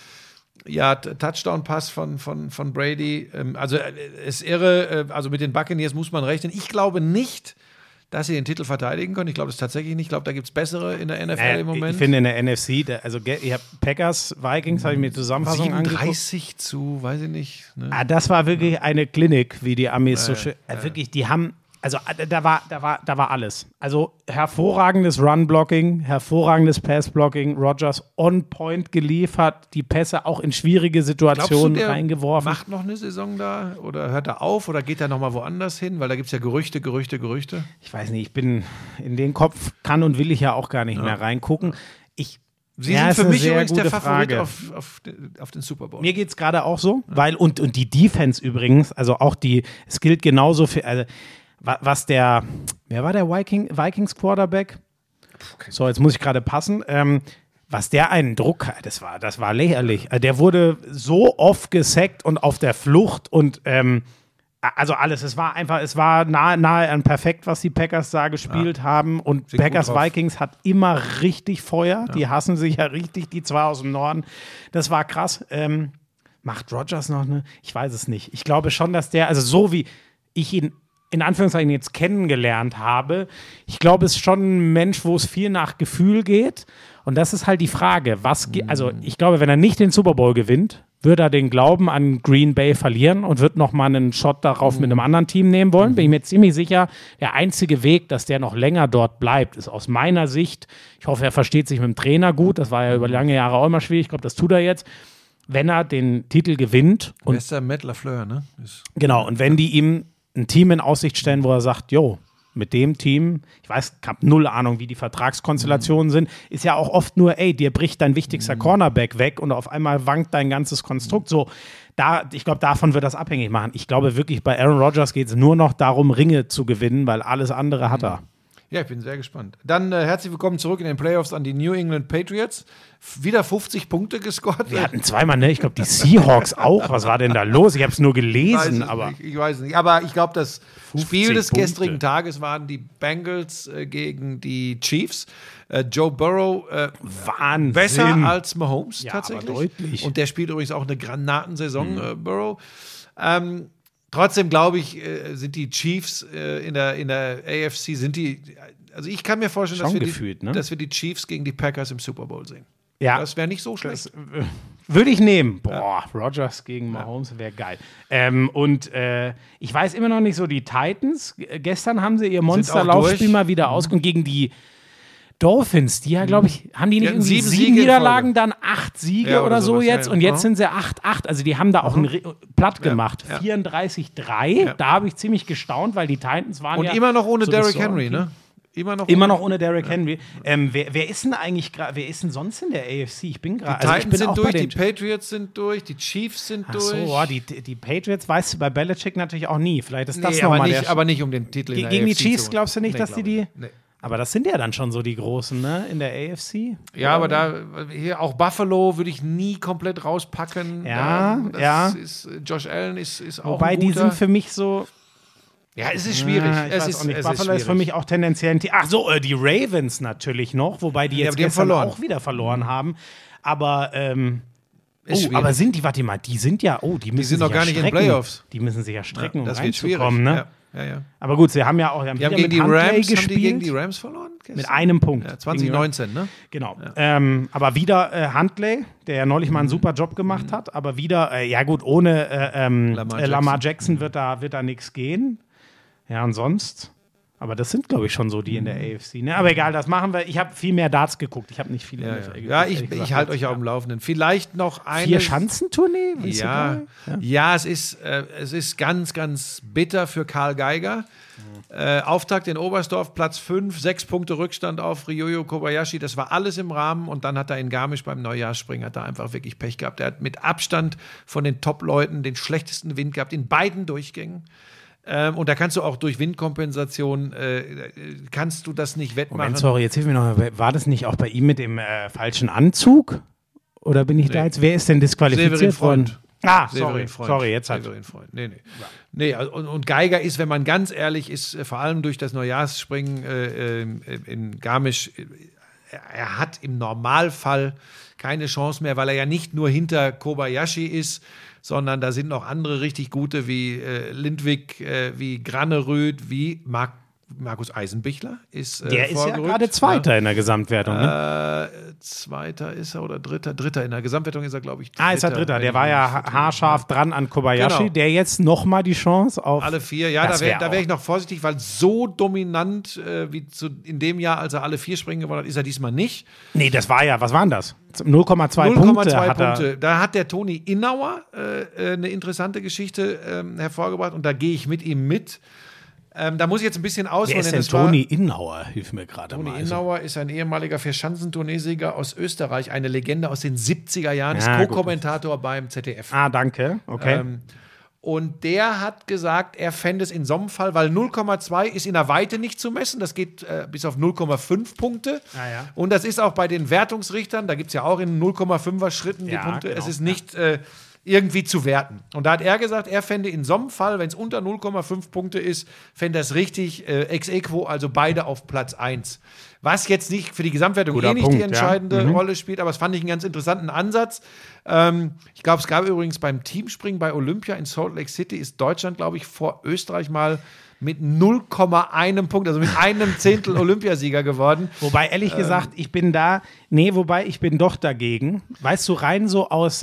Touchdown-Pass von Brady. Also ist irre. Also mit den Buccaneers muss man rechnen. Ich glaube nicht, dass sie den Titel verteidigen können. Ich glaube das tatsächlich nicht. Ich glaube, da gibt es bessere in der NFL im Moment. Ich finde in der NFC, ihr habt Packers, Vikings, habe ich mir die Zusammenfassung 37 zu, weiß ich nicht. Ne? Das war wirklich eine Klinik, wie die Amis so schön. Wirklich, die haben, also da war alles. Also hervorragendes Run-Blocking, hervorragendes Pass-Blocking, Rodgers on point geliefert, die Pässe auch in schwierige Situationen reingeworfen. Macht noch eine Saison da oder hört er auf oder geht er nochmal woanders hin? Weil da gibt es ja Gerüchte. Ich weiß nicht, in den Kopf kann und will ich ja auch gar nicht mehr reingucken. Sie sind für mich übrigens der Favorit auf den Super Bowl. Mir geht es gerade auch so, weil und die Defense übrigens, also auch es gilt genauso für, also wer war der Vikings Quarterback? So, jetzt muss ich gerade passen. Was der einen Druck hat, das war lächerlich. Der wurde so oft gesackt und auf der Flucht und also alles. Es war nahe an perfekt, was die Packers da gespielt haben. Und Packers Vikings hat immer richtig Feuer. Ja. Die hassen sich ja richtig, die zwei aus dem Norden. Das war krass. Macht Rodgers noch eine? Ich weiß es nicht. Ich glaube schon, dass also so wie ich ihn in Anführungszeichen jetzt kennengelernt habe, ich glaube, es ist schon ein Mensch, wo es viel nach Gefühl geht. Und das ist halt die Frage, also ich glaube, wenn er nicht den Super Bowl gewinnt, wird er den Glauben an Green Bay verlieren und wird nochmal einen Shot darauf mit einem anderen Team nehmen wollen. Bin ich mir ziemlich sicher, der einzige Weg, dass der noch länger dort bleibt, ist aus meiner Sicht, ich hoffe, er versteht sich mit dem Trainer gut, das war ja über lange Jahre auch immer schwierig, ich glaube, das tut er jetzt, wenn er den Titel gewinnt. Und ist der Matt LaFleur, ne? Genau, und wenn die ihm ein Team in Aussicht stellen, wo er sagt, mit dem Team, ich habe null Ahnung, wie die Vertragskonstellationen sind, ist ja auch oft nur, dir bricht dein wichtigster Cornerback weg und auf einmal wankt dein ganzes Konstrukt. So, ich glaube, davon wird das abhängig machen. Ich glaube wirklich, bei Aaron Rodgers geht es nur noch darum, Ringe zu gewinnen, weil alles andere hat er. Ja, ich bin sehr gespannt. Dann herzlich willkommen zurück in den Playoffs an die New England Patriots. Wieder 50 Punkte gescored. Wir hatten zweimal, ne? Ich glaube, die Seahawks auch. Was war denn da los? Ich habe es nur gelesen, ich weiß nicht. Aber ich glaube, das Spiel des gestrigen Tages waren die Bengals gegen die Chiefs. Joe Burrow Wahnsinn. Besser als Mahomes ja, tatsächlich. Aber deutlich. Und der spielt übrigens auch eine Granatensaison, Burrow. Trotzdem glaube ich, sind die Chiefs in der AFC, also ich kann mir vorstellen, dass wir die Chiefs gegen die Packers im Super Bowl sehen. Ja. Das wäre nicht so schlecht. Würde ich nehmen. Boah, Rodgers gegen Mahomes wäre geil. Ich weiß immer noch nicht so, die Titans, gestern haben sie ihr Monsterlaufspiel mal wieder ausgegangen gegen die Dolphins, die ja, glaube ich, haben die nicht irgendwie 7 Niederlagen, dann 8 Siege oder so jetzt? Ja. Und jetzt sind sie 8-8. Also die haben da auch platt gemacht. 34-3. Da habe ich ziemlich gestaunt, weil die Titans waren und immer noch ohne so Derrick Henry, ne? Immer noch ohne Derrick Henry. Wer ist denn eigentlich gerade, wer ist denn sonst in der AFC? Ich bin gerade. Die Titans sind durch, die Patriots sind durch, die Chiefs sind durch. So, die Patriots weißt du bei Belichick natürlich auch nie. Vielleicht ist das nochmal der. Aber nicht um den Titel in der gegen AFC die Chiefs glaubst du nicht, dass die. Nee. Aber das sind ja dann schon so die Großen, ne, in der AFC. Ja, aber da hier auch Buffalo würde ich nie komplett rauspacken. Ja. Josh Allen ist auch wobei ein guter. Die sind für mich so. Ja, es ist schwierig. Buffalo ist für mich auch tendenziell ein Team. Ach so, die Ravens natürlich noch, wobei die jetzt gestern auch wieder verloren haben. Aber aber sind die, warte mal, die sind sind noch gar nicht in den Playoffs. Die müssen sich ja strecken, das um wird reinzukommen, ne? Ja. Aber gut, sie haben ja auch die haben gegen die Rams gespielt. Haben die gegen die Rams verloren? Mit einem Punkt. Ja, 2019, ne? Genau. Ja. Aber wieder Huntley, der ja neulich mal einen super Job gemacht hat, aber wieder, ohne Lamar Jackson wird da nichts gehen. Ja, und sonst? Aber das sind, glaube ich, schon so die in der AFC. Ne? Aber egal, das machen wir. Ich habe viel mehr Darts geguckt. Ich habe nicht viele NFL geguckt. Ja, ich halte euch auf dem Laufenden. Vielleicht noch eine 4-Schanzentournee? Ja, es ist ganz, ganz bitter für Karl Geiger. Auftakt in Oberstdorf, Platz 5, 6 Punkte Rückstand auf Ryoyo Kobayashi. Das war alles im Rahmen. Und dann hat er in Garmisch beim Neujahrsspringen einfach wirklich Pech gehabt. Er hat mit Abstand von den Top-Leuten den schlechtesten Wind gehabt in beiden Durchgängen. Und da kannst du auch durch Windkompensation, kannst du das nicht wettmachen. Moment, sorry, jetzt hilf mir noch. War das nicht auch bei ihm mit dem falschen Anzug? Oder bin ich da jetzt? Wer ist denn disqualifiziert worden? Sorry, jetzt hat Severin Freund. Nee, und Geiger ist, wenn man ganz ehrlich ist, vor allem durch das Neujahrsspringen in Garmisch, er hat im Normalfall keine Chance mehr, weil er ja nicht nur hinter Kobayashi ist, sondern da sind noch andere richtig gute wie Lindwig, wie Graneröd, wie Markus Eisenbichler ist der ist ja gerade Zweiter in der Gesamtwertung. Ne? Zweiter ist er oder Dritter? Dritter in der Gesamtwertung ist er, glaube ich, Dritter. Ist er Dritter. Der war ja haarscharf dran an Kobayashi. Der jetzt nochmal die Chance auf alle 4. Ja, da wäre ich noch vorsichtig, weil so dominant wie in dem Jahr, als er alle 4 Springen gewonnen hat, ist er diesmal nicht. Nee, das war ja, was waren das? 0,2 Punkte. 0,2 Punkte. Da hat der Toni Innauer eine interessante Geschichte hervorgebracht und da gehe ich mit ihm mit. Da muss ich jetzt ein bisschen ausholen. Wer ist denn Toni Innauer? Hilf mir gerade mal. Toni Innauer ist ein ehemaliger Vierschanzentourneesieger aus Österreich, eine Legende aus den 70er Jahren, ist Co-Kommentator beim ZDF. Danke. Okay. Und der hat gesagt, er fände es in so einem Fall, weil 0,2 ist in der Weite nicht zu messen, das geht bis auf 0,5 Punkte. Und das ist auch bei den Wertungsrichtern, da gibt es ja auch in 0,5er Schritten die Punkte, genau. Es ist nicht irgendwie zu werten. Und da hat er gesagt, er fände in so einem Fall, wenn es unter 0,5 Punkte ist, fände das richtig ex aequo, also beide auf Platz 1. Was jetzt nicht für die Gesamtwertung nicht die entscheidende Rolle spielt, aber das fand ich einen ganz interessanten Ansatz. Ich glaube, es gab übrigens beim Teamspringen bei Olympia in Salt Lake City ist Deutschland, glaube ich, vor Österreich mal mit 0,1 Punkt, also mit einem Zehntel Olympiasieger geworden. Wobei, ehrlich gesagt, ich bin doch dagegen. Weißt du, rein so aus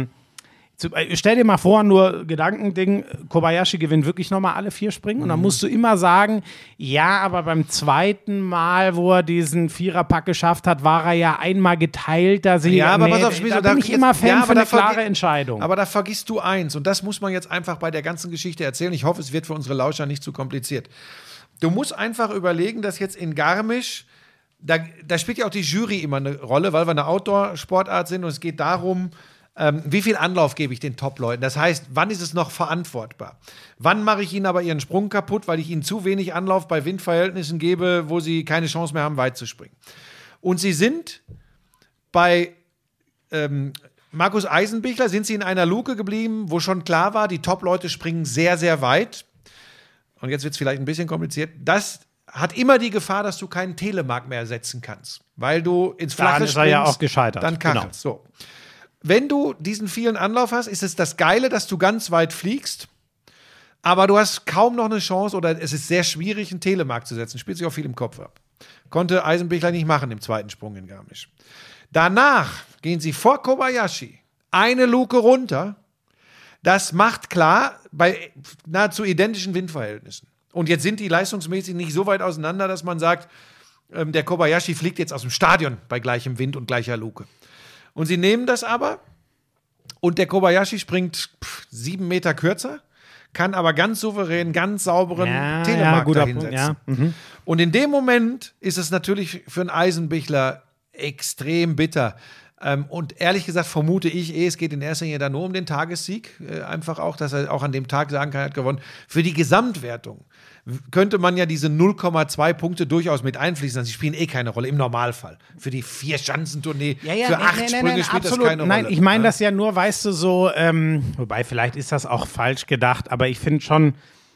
stell dir mal vor, nur Gedankending, Kobayashi gewinnt wirklich nochmal alle 4 Springen und dann musst du immer sagen, ja, aber beim zweiten Mal, wo er diesen Viererpack geschafft hat, war er ja einmal geteilter Sieger. Ja, aber pass auf, da bin ich immer Fan für eine klare Entscheidung. Aber da vergisst du eins und das muss man jetzt einfach bei der ganzen Geschichte erzählen. Ich hoffe, es wird für unsere Lauscher nicht zu kompliziert. Du musst einfach überlegen, dass jetzt in Garmisch, da spielt ja auch die Jury immer eine Rolle, weil wir eine Outdoor-Sportart sind und es geht darum, Wie viel Anlauf gebe ich den Top-Leuten? Das heißt, wann ist es noch verantwortbar? Wann mache ich ihnen aber ihren Sprung kaputt, weil ich ihnen zu wenig Anlauf bei Windverhältnissen gebe, wo sie keine Chance mehr haben, weit zu springen? Und sie sind bei Markus Eisenbichler, sind sie in einer Luke geblieben, wo schon klar war, die Top-Leute springen sehr, sehr weit. Und jetzt wird es vielleicht ein bisschen kompliziert. Das hat immer die Gefahr, dass du keinen Telemark mehr setzen kannst, weil du ins Flache springst. Dann ist er ja auch gescheitert. Dann kachelst. Genau. So. Wenn du diesen vielen Anlauf hast, ist es das Geile, dass du ganz weit fliegst, aber du hast kaum noch eine Chance oder es ist sehr schwierig, einen Telemark zu setzen. Spielt sich auch viel im Kopf ab. Konnte Eisenbichler nicht machen im zweiten Sprung in Garmisch. Danach gehen sie vor Kobayashi eine Luke runter. Das macht klar bei nahezu identischen Windverhältnissen. Und jetzt sind die leistungsmäßig nicht so weit auseinander, dass man sagt, der Kobayashi fliegt jetzt aus dem Stadion bei gleichem Wind und gleicher Luke. Und sie nehmen das aber und der Kobayashi springt 7 Meter kürzer, kann aber ganz souverän, ganz sauberen Telemark dahinsetzen. Ja. Mhm. Und in dem Moment ist es natürlich für einen Eisenbichler extrem bitter. Und ehrlich gesagt vermute ich, es geht in erster Linie da nur um den Tagessieg. Einfach auch, dass er auch an dem Tag sagen kann, er hat gewonnen. Für die Gesamtwertung könnte man ja diese 0,2 Punkte durchaus mit einfließen lassen. Sie spielen keine Rolle im Normalfall. Für die 4-Schanzentournee, für 8 Sprünge spielt absolut. Das keine Rolle. Nein, ich meine das ja nur, weißt du, so, wobei vielleicht ist das auch falsch gedacht, aber ich finde schon,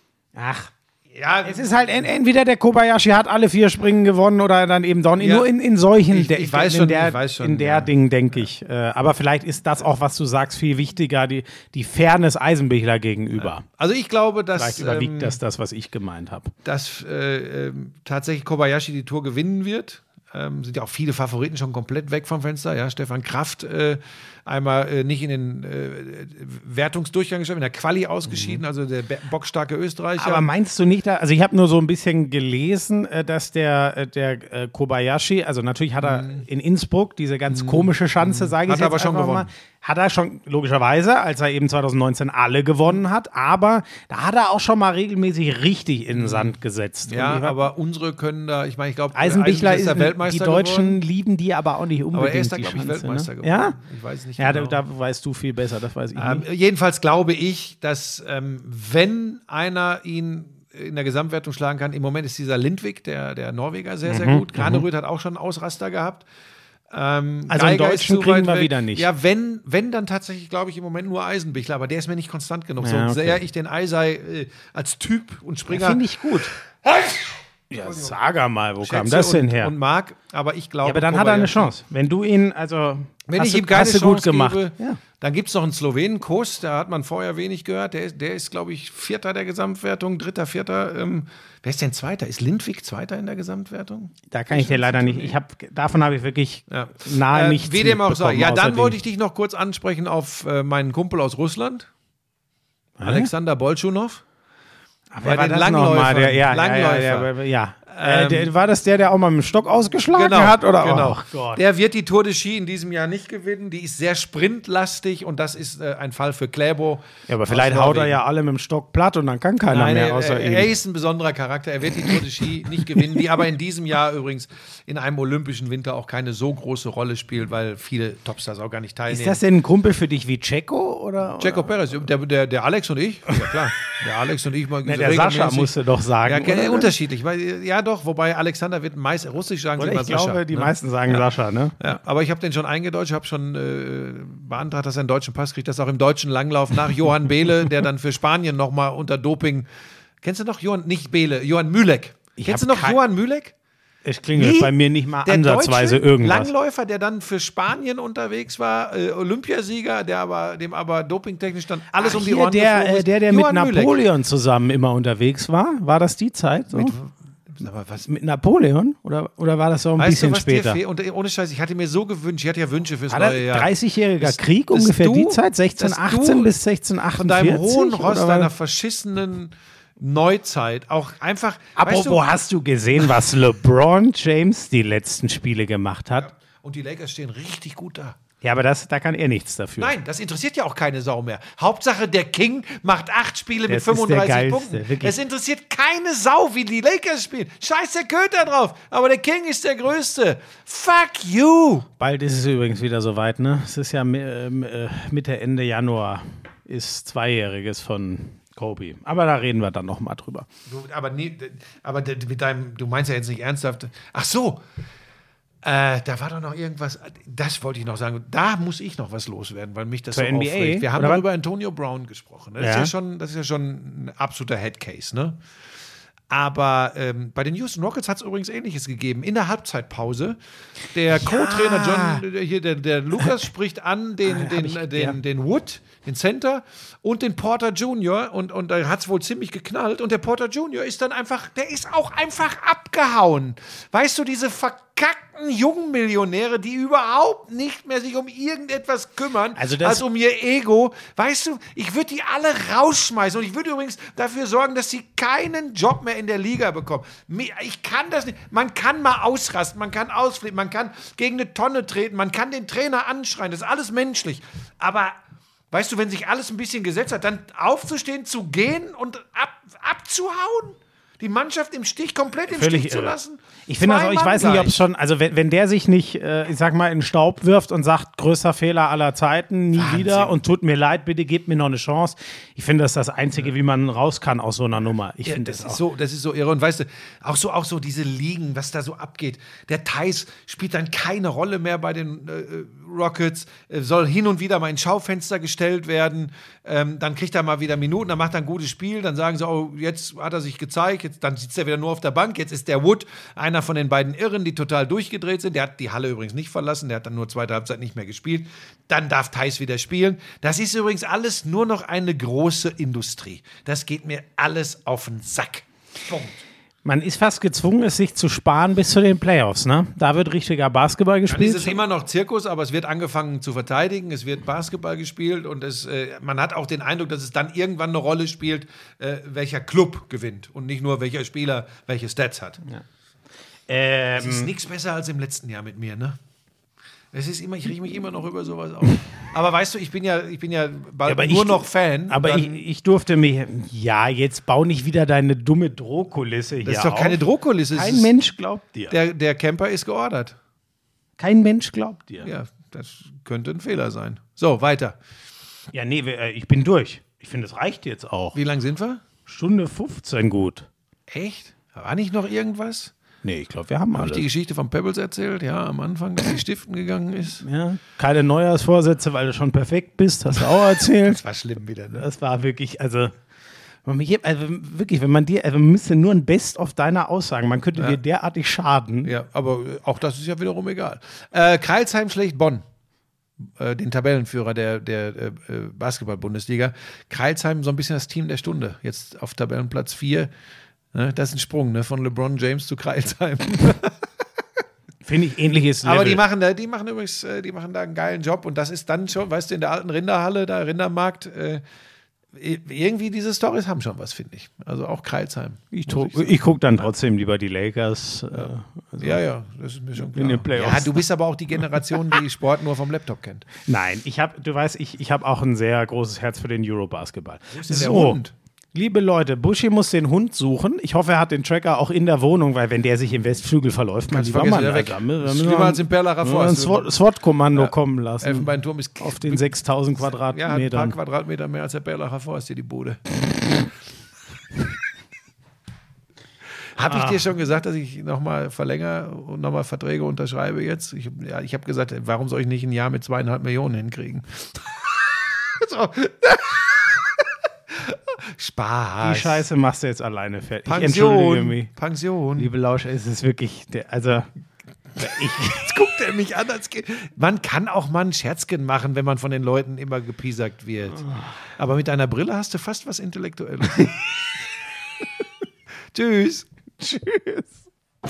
ja, es ist halt entweder der Kobayashi hat alle 4 Springen gewonnen oder dann eben Don. Nur in solchen ich weiß schon, in der Ding, denke ich. Aber vielleicht ist das auch, was du sagst, viel wichtiger, die Fairness Eisenbichler gegenüber. Ja. Also ich glaube, dass vielleicht überwiegt das, was ich gemeint habe. Dass tatsächlich Kobayashi die Tour gewinnen wird. Sind ja auch viele Favoriten schon komplett weg vom Fenster. Ja, Stefan Kraft einmal nicht in den Wertungsdurchgang geschafft, in der Quali ausgeschieden, also der bockstarke Österreicher. Aber meinst du nicht, also ich habe nur so ein bisschen gelesen, dass der Kobayashi, also natürlich hat er in Innsbruck diese ganz komische Schanze, sage ich jetzt aber schon gewonnen. Hat er schon, logischerweise, als er eben 2019 alle gewonnen hat, aber da hat er auch schon mal regelmäßig richtig in den Sand gesetzt. Ja, aber unsere können da, ich meine, ich glaube, Eisenbichler ist der Weltmeister die Deutschen geworden. lieben die aber auch nicht unbedingt. Aber er ist da, glaube ich, Weltmeister geworden. Ja? Ich weiß nicht genau. Ja, da weißt du viel besser, das weiß ich nicht. Jedenfalls glaube ich, dass wenn einer ihn in der Gesamtwertung schlagen kann, im Moment ist dieser Lindvik, der Norweger, sehr, sehr gut. Graneröd hat auch schon einen Ausraster gehabt. Also einen Deutschen kriegen wir wieder nicht. Ja, wenn dann tatsächlich, glaube ich, im Moment nur Eisenbichler, aber der ist mir nicht konstant genug. Ja, so sehr ich den Eisei als Typ und Springer finde ich gut. Ja, sag mal, wo kam das denn her? Und mag, aber ich glaube. Ja, aber dann hat er eine Chance. Wenn du ihn, wenn ich ihm keine Chance gebe, dann gibt es noch einen Slowenen, Kos, da hat man vorher wenig gehört. Der ist, glaube ich, 4. der Gesamtwertung, 3., 4. Wer ist denn 2.? Ist Lindvik 2. in der Gesamtwertung? Da kann ich dir leider nicht. Davon habe ich wirklich nahe nichts wie dem auch sei. Ja, dann wollte ich dich noch kurz ansprechen auf meinen Kumpel aus Russland, Alexander Bolschunow. Bei den Langläufern. War das der auch mal mit dem Stock ausgeschlagen hat? Oder? Genau. Oh Gott. Der wird die Tour de Ski in diesem Jahr nicht gewinnen. Die ist sehr sprintlastig und das ist ein Fall für Kläbo. Ja, aber vielleicht haut er ja alle mit dem Stock platt und dann kann keiner mehr außer ihm. Er ist ein besonderer Charakter. Er wird die Tour de Ski nicht gewinnen, die aber in diesem Jahr übrigens in einem olympischen Winter auch keine so große Rolle spielt, weil viele Topstars auch gar nicht teilnehmen. Ist das denn ein Kumpel für dich wie Checo? Oder? Checo Perez, der Alex und ich. Ja, klar. Der Alex und ich mal der Sascha musste doch sagen. Ja, unterschiedlich. Ja, doch, wobei Alexander wird meist russisch sagen. Oder ich glaube, die meisten sagen Sascha, ne? Ja, aber ich habe den schon eingedeutscht, habe schon beantragt, dass er einen deutschen Pass kriegt, das auch im deutschen Langlauf nach Johann Behle, der dann für Spanien nochmal unter Doping. Kennst du noch Johann Mühlek? Kennst du noch Johann Mühlek? Es klingelt bei mir nicht mal ansatzweise irgendwas. Langläufer, der dann für Spanien unterwegs war, Olympiasieger, dem aber dopingtechnisch dann alles um die Ohren geflogen ist. Der mit Napoleon zusammen immer unterwegs war das die Zeit? So? Mit Napoleon? Oder war das so ein bisschen später? Und ohne Scheiß, ich hatte mir so gewünscht, ich hatte ja Wünsche fürs neue Jahr. 30-jähriger Krieg, ungefähr die Zeit, 1618 bis 1648? Von deinem hohen Ross, deiner verschissenen Neuzeit, auch einfach. Apropos, hast du gesehen, was LeBron James die letzten Spiele gemacht hat? Und die Lakers stehen richtig gut da. Ja, aber da kann er nichts dafür. Nein, das interessiert ja auch keine Sau mehr. Hauptsache, der King macht 8 Spiele mit 35 Punkten. Wirklich. Es interessiert keine Sau, wie die Lakers spielen. Scheiß der Köter drauf. Aber der King ist der Größte. Fuck you. Bald ist es übrigens wieder soweit, ne? Es ist ja Mitte, Ende Januar ist 2-Jähriges von Kobe. Aber da reden wir dann noch mal drüber. Du meinst ja jetzt nicht ernsthaft. Ach so. Da war doch noch irgendwas, das wollte ich noch sagen, da muss ich noch was loswerden, weil mich das so NBA? aufregt. Wir haben über Antonio Brown gesprochen. Das ist ja schon ein absoluter Headcase, ne? Aber bei den Houston Rockets hat es übrigens Ähnliches gegeben. In der Halbzeitpause, der Co-Trainer der Lukas spricht an den Wood, den Center und den Porter Jr. und da hat es wohl ziemlich geknallt und der Porter Jr. ist dann einfach, der ist auch einfach abgehauen. Weißt du, diese verkackten jungen Millionäre, die überhaupt nicht mehr sich um irgendetwas kümmern, als um ihr Ego. Weißt du, ich würde die alle rausschmeißen und ich würde übrigens dafür sorgen, dass sie keinen Job mehr in der Liga bekommen. Ich kann das nicht. Man kann mal ausrasten, man kann ausflippen, man kann gegen eine Tonne treten, man kann den Trainer anschreien, das ist alles menschlich. Aber weißt du, wenn sich alles ein bisschen gesetzt hat, dann aufzustehen, zu gehen und abzuhauen? Die Mannschaft im Stich, komplett im Stich zu lassen? Ich finde das auch, ich weiß nicht, ob es schon, also wenn der sich nicht, ich sag mal, in den Staub wirft und sagt, größter Fehler aller Zeiten, nie wieder und tut mir leid, bitte gebt mir noch eine Chance. Ich finde, das ist das Einzige, wie man raus kann aus so einer Nummer. Ich finde das ist so irre. Und weißt du, auch so diese Ligen, was da so abgeht. Der Theis spielt dann keine Rolle mehr bei den Rockets, soll hin und wieder mal ins Schaufenster gestellt werden, dann kriegt er mal wieder Minuten, dann macht er ein gutes Spiel, dann sagen sie, oh, jetzt hat er sich gezeigt, dann sitzt er wieder nur auf der Bank, jetzt ist der Wood einer von den beiden Irren, die total durchgedreht sind, der hat die Halle übrigens nicht verlassen, der hat dann nur zweite Halbzeit nicht mehr gespielt, dann darf Theis wieder spielen. Das ist übrigens alles nur noch eine große Industrie. Das geht mir alles auf den Sack. Punkt. Man ist fast gezwungen, es sich zu sparen bis zu den Playoffs, ne? Da wird richtiger Basketball gespielt. Dann ist es immer noch Zirkus, aber es wird angefangen zu verteidigen, es wird Basketball gespielt und man hat auch den Eindruck, dass es dann irgendwann eine Rolle spielt, welcher Club gewinnt und nicht nur welcher Spieler welche Stats hat. Ja. Es ist nichts besser als im letzten Jahr mit mir, ne? Ich rieche mich immer noch über sowas auf. Aber weißt du, ich bin ja bald nur noch Fan. Aber ich durfte mir, jetzt bau nicht wieder deine dumme Drohkulisse hier auf. Das ist doch keine Drohkulisse. Kein Mensch glaubt dir. Der Camper ist geordert. Kein Mensch glaubt dir. Ja, das könnte ein Fehler sein. So, weiter. Ja, nee, ich bin durch. Ich finde, es reicht jetzt auch. Wie lang sind wir? Stunde 15 gut. Echt? War nicht noch irgendwas? Nee, ich glaube, wir haben alles. Habe ich die Geschichte von Pebbles erzählt? Ja, am Anfang, dass sie stiften gegangen ist. Ja, keine Neujahrsvorsätze, weil du schon perfekt bist, hast du auch erzählt. Das war schlimm wieder, ne? Das war wirklich, wirklich, man müsste nur ein Best-of deiner Aussagen, man könnte dir derartig schaden. Ja, aber auch das ist ja wiederum egal. Crailsheim schlägt Bonn. Den Tabellenführer der Basketball-Bundesliga. Crailsheim so ein bisschen das Team der Stunde. Jetzt auf Tabellenplatz 4. Das ist ein Sprung, ne? Von LeBron James zu Crailsheim. Finde ich ähnliches Level. Aber die machen übrigens da einen geilen Job und das ist dann schon, weißt du, in der alten Rinderhalle, da Rindermarkt, irgendwie diese Storys haben schon was, finde ich. Also auch Crailsheim. Ich gucke dann trotzdem lieber die Lakers. Ja, das ist mir schon klar. In den Playoffs. Ja, du bist aber auch die Generation, die Sport nur vom Laptop kennt. Nein, ich habe auch ein sehr großes Herz für den Eurobasketball. Wo ist denn der Hund? Liebe Leute, Buschi muss den Hund suchen. Ich hoffe, er hat den Tracker auch in der Wohnung, weil wenn der sich im Westflügel verläuft, man lieber Mann, Alter, schlimmer als im Perlacher Forst. Ein SWAT-Kommando kommen lassen. Elfenbeinturm ist auf den 6000 Quadratmetern. Ja, ein paar Quadratmeter mehr als der Perlacher Forst hier, die Bude. Habe ich dir schon gesagt, dass ich nochmal verlängere und nochmal Verträge unterschreibe jetzt? Ich habe gesagt, warum soll ich nicht ein Jahr mit 2,5 Millionen hinkriegen? So. Spaß. Die Scheiße machst du jetzt alleine fertig. Pension. Ich entschuldige mich. Pension. Liebe Lauscher, es ist wirklich, jetzt guckt er mich an, als man kann auch mal ein Scherzchen machen, wenn man von den Leuten immer gepiesackt wird. Aber mit einer Brille hast du fast was Intellektuelles. Tschüss. Tschüss.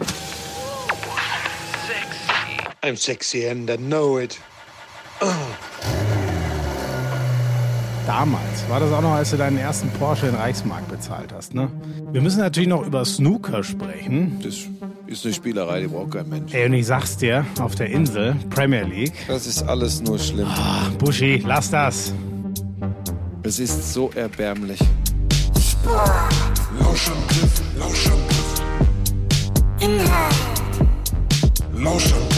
Sexy. I'm sexy and I know it. Damals war das auch noch, als du deinen ersten Porsche in Reichsmark bezahlt hast, ne? Wir müssen natürlich noch über Snooker sprechen. Das ist eine Spielerei, die braucht kein Mensch. Ey, und ich sag's dir, auf der Insel, Premier League. Das ist alles nur schlimm. Oh, Buschi, lass das. Es ist so erbärmlich. Lauschangriff, Lauschangriff. Inhalt. Lauschangriff.